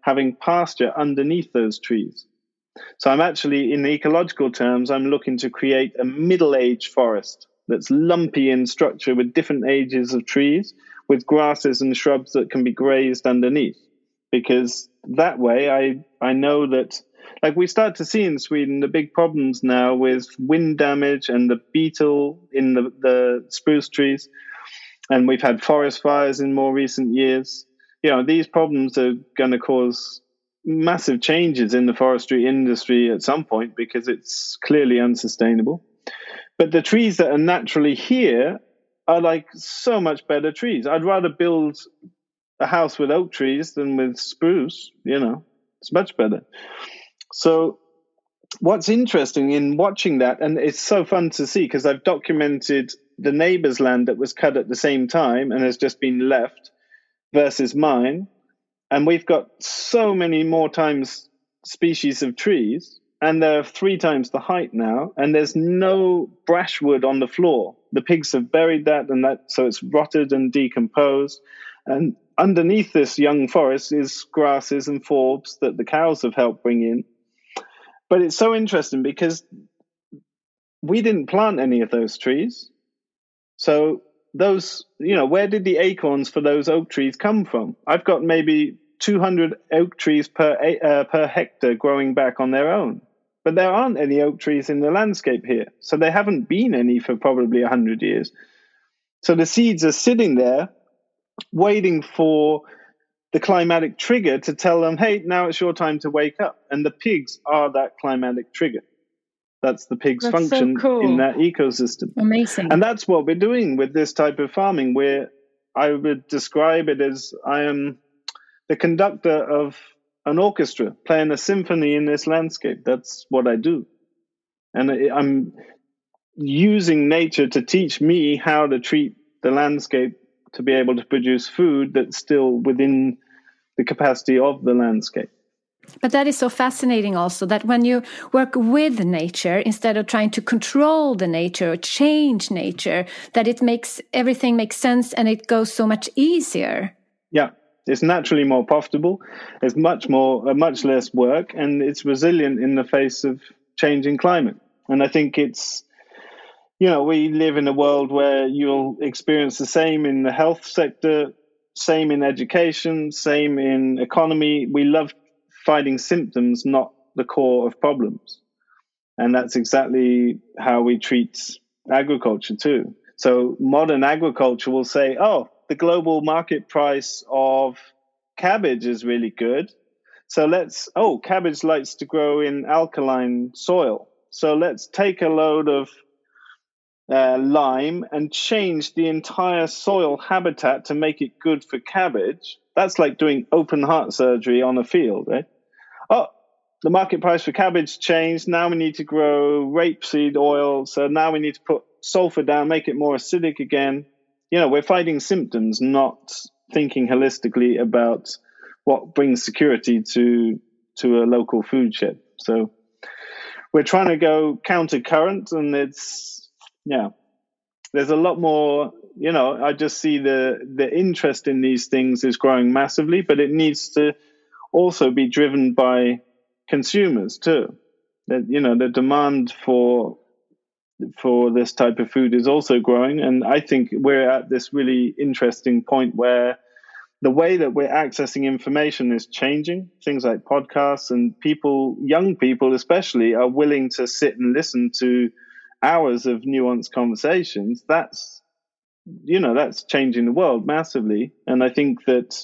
having pasture underneath those trees. So I'm actually, in ecological terms, I'm looking to create a middle-aged forest that's lumpy in structure with different ages of trees, with grasses and shrubs that can be grazed underneath. Because that way I, I know that, like we start to see in Sweden, the big problems now with wind damage and the beetle in the, the spruce trees. And we've had forest fires in more recent years. You know, these problems are going to cause massive changes in the forestry industry at some point because it's clearly unsustainable. But the trees that are naturally here are like so much better trees. I'd rather build a house with oak trees than with spruce, you know, it's much better. So what's interesting in watching that, and it's so fun to see because I've documented the neighbor's land that was cut at the same time and has just been left versus mine. And we've got so many more times species of trees, and they're three times the height now, and there's no brushwood on the floor. The pigs have buried that, and that so it's rotted and decomposed. And underneath this young forest is grasses and forbs that the cows have helped bring in. But it's so interesting because we didn't plant any of those trees. So those, you know, where did the acorns for those oak trees come from? I've got maybe two hundred oak trees per uh, per hectare growing back on their own. But there aren't any oak trees in the landscape here. So there haven't been any for probably one hundred years. So the seeds are sitting there waiting for the climatic trigger to tell them, hey, now it's your time to wake up. And the pigs are that climatic trigger. That's the pig's That's function so cool. in that ecosystem. Amazing. And that's what we're doing with this type of farming, where I would describe it as I am the conductor of an orchestra playing a symphony in this landscape. That's what I do. And I'm using nature to teach me how to treat the landscape to be able to produce food that's still within the capacity of the landscape. But that is so fascinating also, that when you work with nature, instead of trying to control the nature or change nature, that it makes everything make sense and it goes so much easier. Yeah, it's naturally more profitable. It's much more, uh, much less work, and it's resilient in the face of changing climate. And I think it's, you know, we live in a world where you'll experience the same in the health sector, same in education, same in economy. We love fighting symptoms, not the core of problems. And that's exactly how we treat agriculture too. So modern agriculture will say, oh, the global market price of cabbage is really good. So let's, oh, cabbage likes to grow in alkaline soil. So let's take a load of uh, lime and change the entire soil habitat to make it good for cabbage. That's like doing open heart surgery on a field, right? Oh, the market price for cabbage changed. Now we need to grow rapeseed oil. So now we need to put sulfur down, make it more acidic again. You know, we're fighting symptoms, not thinking holistically about what brings security to to a local food shed. So we're trying to go counter current, and it's, yeah, there's a lot more, you know, I just see the the interest in these things is growing massively, but it needs to also be driven by consumers too. That, you know, the demand for for this type of food is also growing, and I think we're at this really interesting point where the way that we're accessing information is changing. Things like podcasts, and people, young people especially, are willing to sit and listen to hours of nuanced conversations. That's, you know, that's changing the world massively, and I think that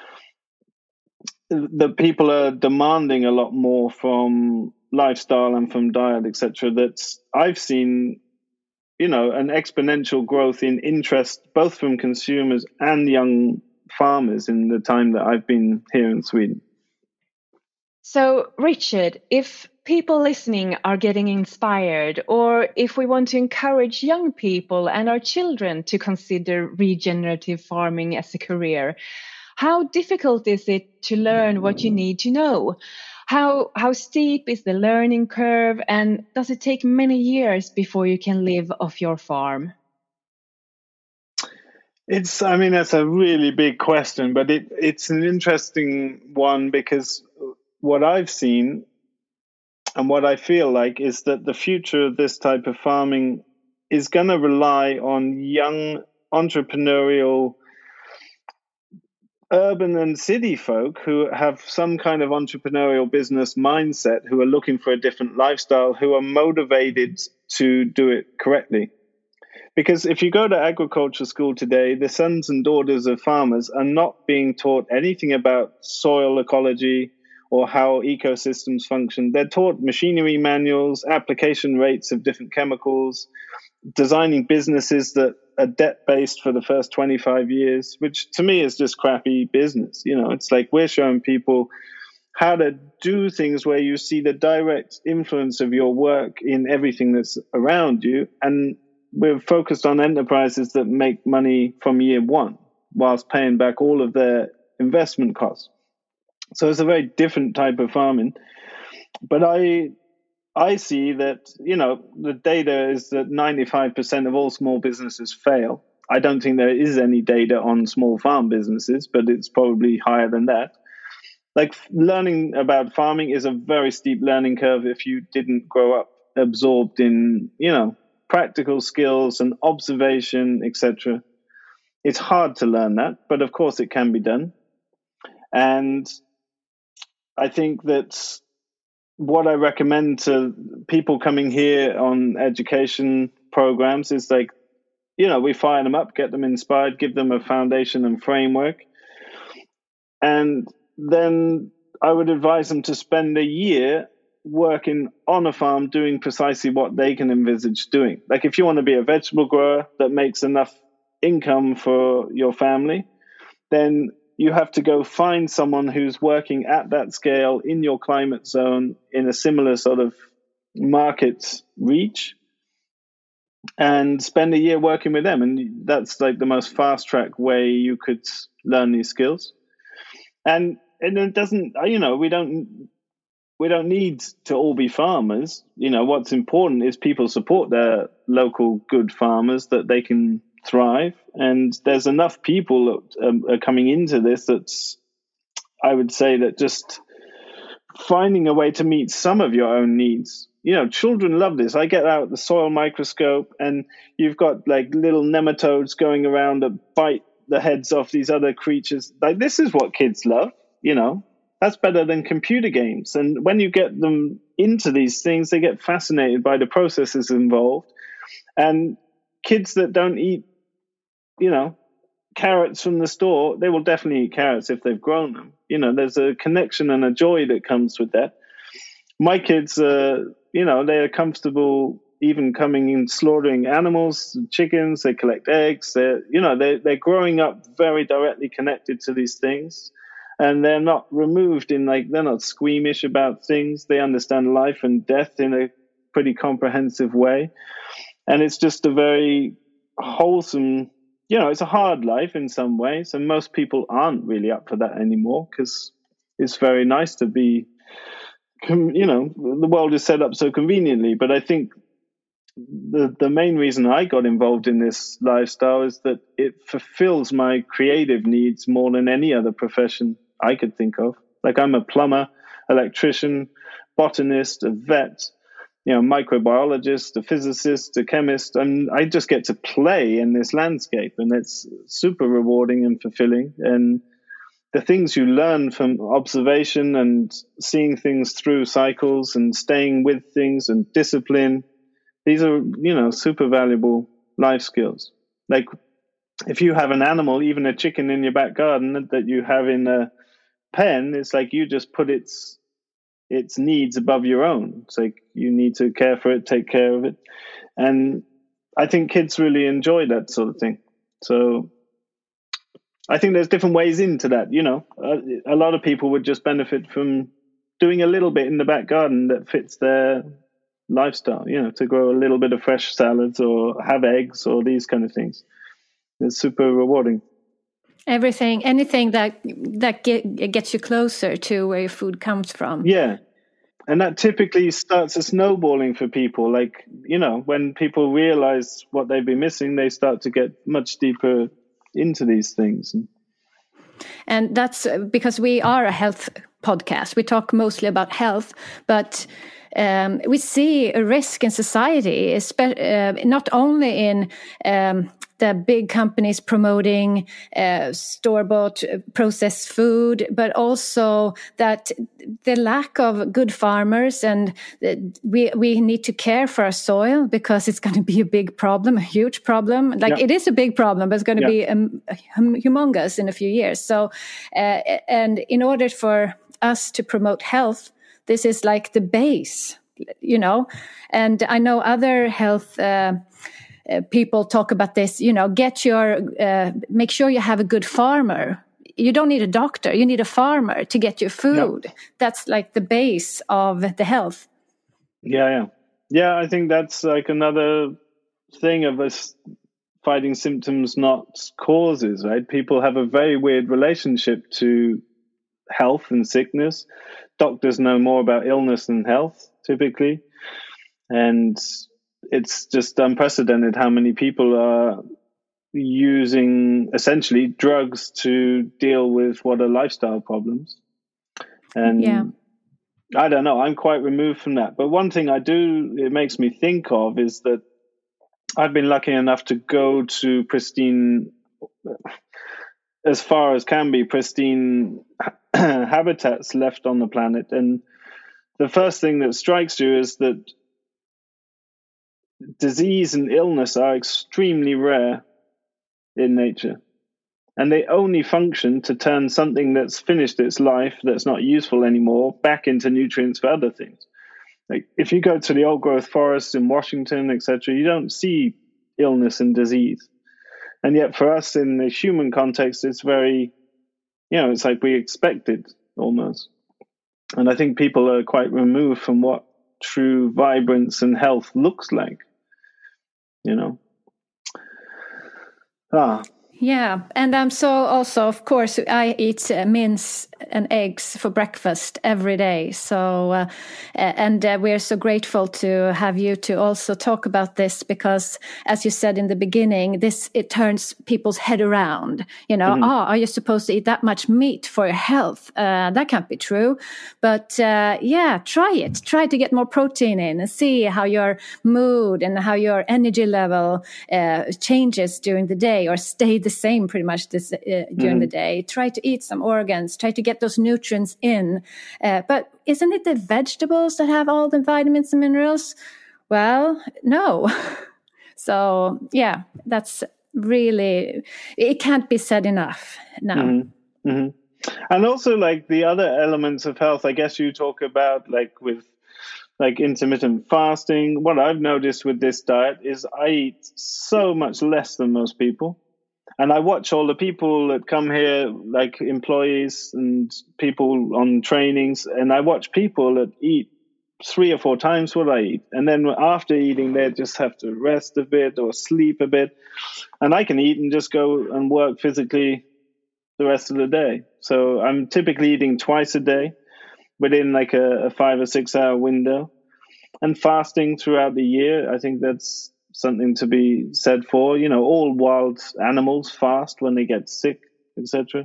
the people are demanding a lot more from lifestyle and from diet, et cetera. That's, I've seen, you know, an exponential growth in interest, both from consumers and young farmers in the time that I've been here in Sweden. So, Richard, if people listening are getting inspired, or if we want to encourage young people and our children to consider regenerative farming as a career, how difficult is it to learn what you need to know? How how steep is the learning curve, and does it take many years before you can live off your farm? It's, I mean, that's a really big question, but it, it's an interesting one because what I've seen and what I feel like is that the future of this type of farming is going to rely on young entrepreneurial urban and city folk who have some kind of entrepreneurial business mindset, who are looking for a different lifestyle, who are motivated to do it correctly. Because if you go to agriculture school today, the sons and daughters of farmers are not being taught anything about soil ecology or how ecosystems function. They're taught machinery manuals, application rates of different chemicals, designing businesses that are debt-based for the first twenty-five years, which to me is just crappy business. You know, it's like we're showing people how to do things where you see the direct influence of your work in everything that's around you. And we're focused on enterprises that make money from year one whilst paying back all of their investment costs. So it's a very different type of farming. But I I see that, you know, the data is that ninety-five percent of all small businesses fail. I don't think there is any data on small farm businesses, but it's probably higher than that. Like, learning about farming is a very steep learning curve if you didn't grow up absorbed in, you know, practical skills and observation, et cetera. It's hard to learn that, but of course it can be done. And I think that what I recommend to people coming here on education programs is, like, you know, we fire them up, get them inspired, give them a foundation and framework. And then I would advise them to spend a year working on a farm doing precisely what they can envisage doing. Like, if you want to be a vegetable grower that makes enough income for your family, then you have to go find someone who's working at that scale in your climate zone in a similar sort of market reach and spend a year working with them. And that's like the most fast track way you could learn these skills. And, and it doesn't, you know, we don't, we don't need to all be farmers. You know, what's important is people support their local good farmers, that they can thrive. And there's enough people that um, are coming into this that's, I would say, that just finding a way to meet some of your own needs. You know, children love this. I get out the soil microscope and you've got like little nematodes going around that bite the heads off these other creatures. Like, this is what kids love, you know. That's better than computer games. And when you get them into these things, they get fascinated by the processes involved. And kids that don't eat, you know, carrots from the store, they will definitely eat carrots if they've grown them. You know, there's a connection and a joy that comes with that. My kids, uh, you know, they are comfortable even coming in slaughtering animals, chickens, they collect eggs. They're, you know, they they're growing up very directly connected to these things. And they're not removed in, like, they're not squeamish about things. They understand life and death in a pretty comprehensive way. And it's just a very wholesome, you know, it's a hard life in some ways. And most people aren't really up for that anymore, because it's very nice to be, you know, the world is set up so conveniently. But I think the the main reason I got involved in this lifestyle is that it fulfills my creative needs more than any other profession I could think of. Like, I'm a plumber, electrician, botanist, a vet, you know, microbiologist, a physicist, a chemist, and I just get to play in this landscape, and it's super rewarding and fulfilling. And the things you learn from observation and seeing things through cycles and staying with things and discipline, these are, you know, super valuable life skills. Like, if you have an animal, even a chicken in your back garden that you have in a pen, it's like you just put its its needs above your own. It's like you need to care for it, take care of it. And I think kids really enjoy that sort of thing. So I think there's different ways into that, you know. A, a lot of people would just benefit from doing a little bit in the back garden that fits their lifestyle, you know, to grow a little bit of fresh salads or have eggs or these kind of things. It's super rewarding. Everything, anything that that get, gets you closer to where your food comes from. Yeah. And that typically starts a snowballing for people. Like, you know, when people realize what they've been missing, they start to get much deeper into these things. And that's because we are a health podcast. We talk mostly about health, but um, we see a risk in society, uh, not only in um, the big companies promoting uh, store-bought processed food, but also that the lack of good farmers, and we we need to care for our soil because it's going to be a big problem, a huge problem. Like yeah. It is a big problem, but it's going to yeah. be um, humongous in a few years. So, uh, and in order for us to promote health, this is like the base, you know. And I know other health Uh, Uh, people talk about this, you know, get your, uh, make sure you have a good farmer. You don't need a doctor, you need a farmer to get your food. Yep. That's like the base of the health. Yeah, yeah. Yeah, I think that's like another thing of us fighting symptoms, not causes, right? People have a very weird relationship to health and sickness. Doctors know more about illness than health, typically. And it's just unprecedented how many people are using essentially drugs to deal with what are lifestyle problems. And yeah. I don't know, I'm quite removed from that. But one thing I do, it makes me think of is that I've been lucky enough to go to pristine, as far as can be, pristine habitats left on the planet. And the first thing that strikes you is that disease and illness are extremely rare in nature, and they only function to turn something that's finished its life, that's not useful anymore, back into nutrients for other things. Like if you go to the old growth forests in Washington, et cetera, you don't see illness and disease. And yet for us in the human context, it's very, you know, it's like we expect it almost. And I think people are quite removed from what true vibrance and health looks like. You know, ah, yeah, and I'm so also, of course, I eat uh, mince and eggs for breakfast every day. So, uh, and uh, we're so grateful to have you to also talk about this because, as you said in the beginning, this it turns people's head around. You know, mm-hmm. oh, are you supposed to eat that much meat for your health? Uh, that can't be true. But uh, yeah, try it. Try to get more protein in and see how your mood and how your energy level uh, changes during the day or stay the same pretty much this, uh, during mm-hmm. the day. Try to eat some organs. Try to get those nutrients in. Uh, but isn't it the vegetables that have all the vitamins and minerals? Well, no. So, yeah, that's really, it can't be said enough now. Mm-hmm. Mm-hmm. And also, like, the other elements of health, I guess you talk about, like, with, like, intermittent fasting. What I've noticed with this diet is I eat so much less than most people. And I watch all the people that come here, like employees and people on trainings, and I watch people that eat three or four times what I eat. And then after eating, they just have to rest a bit or sleep a bit. And I can eat and just go and work physically the rest of the day. So I'm typically eating twice a day within like a, a five or six hour window, and fasting throughout the year. I think that's something to be said for. You know, all wild animals fast when they get sick, et cetera.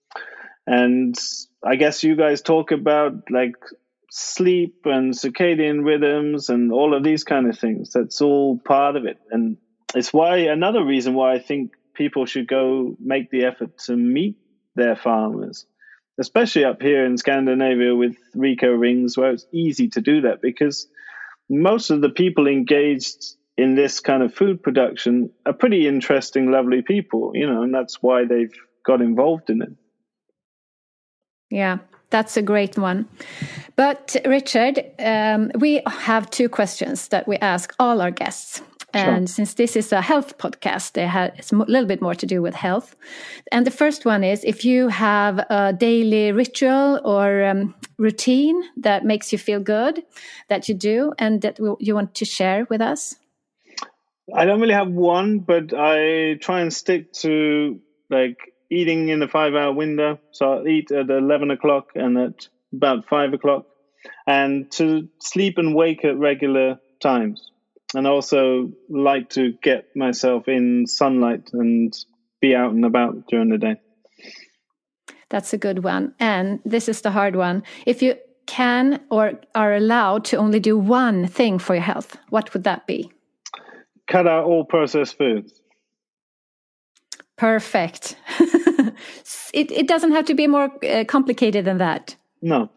And I guess you guys talk about like sleep and circadian rhythms and all of these kind of things. That's all part of it. And it's why another reason why I think people should go make the effort to meet their farmers, especially up here in Scandinavia with Rico Rings, where it's easy to do that, because most of the people engaged in this kind of food production are pretty interesting, lovely people, you know, and that's why they've got involved in it. Yeah, that's a great one. But Richard, um, we have two questions that we ask all our guests. And sure. Since this is a health podcast, they have, it's a little bit more to do with health. And the first one is, if you have a daily ritual or um, routine that makes you feel good, that you do, and that you want to share with us? I don't really have one, but I try and stick to like eating in the five-hour window. So I'll eat at eleven o'clock and at about five o'clock, and to sleep and wake at regular times. And also like to get myself in sunlight and be out and about during the day. That's a good one. And this is the hard one. If you can or are allowed to only do one thing for your health, what would that be? Cut out all processed foods. Perfect. it, it doesn't have to be more uh, complicated than that. No.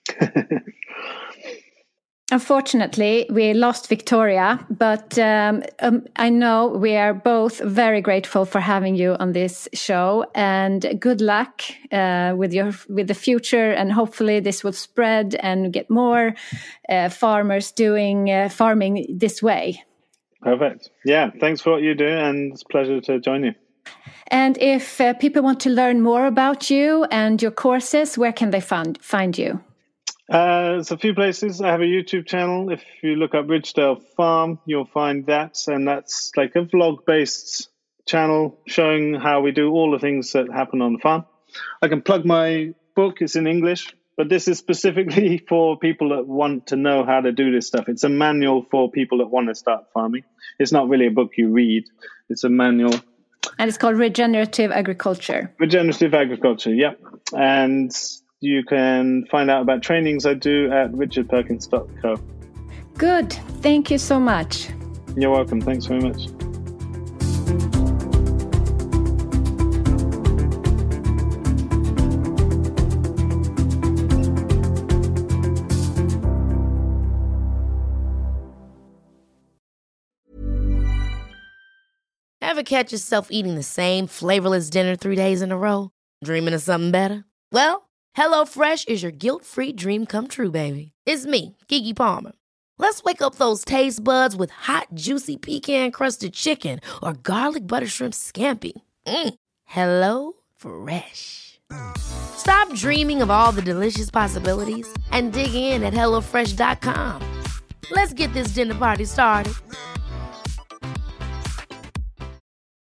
Unfortunately, we lost Victoria, but um, um, I know we are both very grateful for having you on this show, and good luck uh, with your with the future, and hopefully this will spread and get more uh, farmers doing uh, farming this way. Perfect. Yeah, thanks for what you do, and it's a pleasure to join you. And if uh, people want to learn more about you and your courses, where can they find find you? Uh, there's a few places. I have a YouTube channel. If you look up Ridgedale Farm, you'll find that. And that's like a vlog-based channel showing how we do all the things that happen on the farm. I can plug my book. It's in English, but this is specifically for people that want to know how to do this stuff. It's a manual for people that want to start farming. It's not really a book you read. It's a manual. And it's called Regenerative Agriculture. Regenerative Agriculture, yep. And you can find out about trainings I do at richard perkins dot co. Good. Thank you so much. You're welcome. Thanks very much. Ever catch yourself eating the same flavorless dinner three days in a row? Dreaming of something better? Well, HelloFresh is your guilt-free dream come true, baby. It's me, Keke Palmer. Let's wake up those taste buds with hot, juicy pecan-crusted chicken or garlic butter shrimp scampi. Mm. Hello Fresh. Stop dreaming of all the delicious possibilities and dig in at hello fresh dot com. Let's get this dinner party started.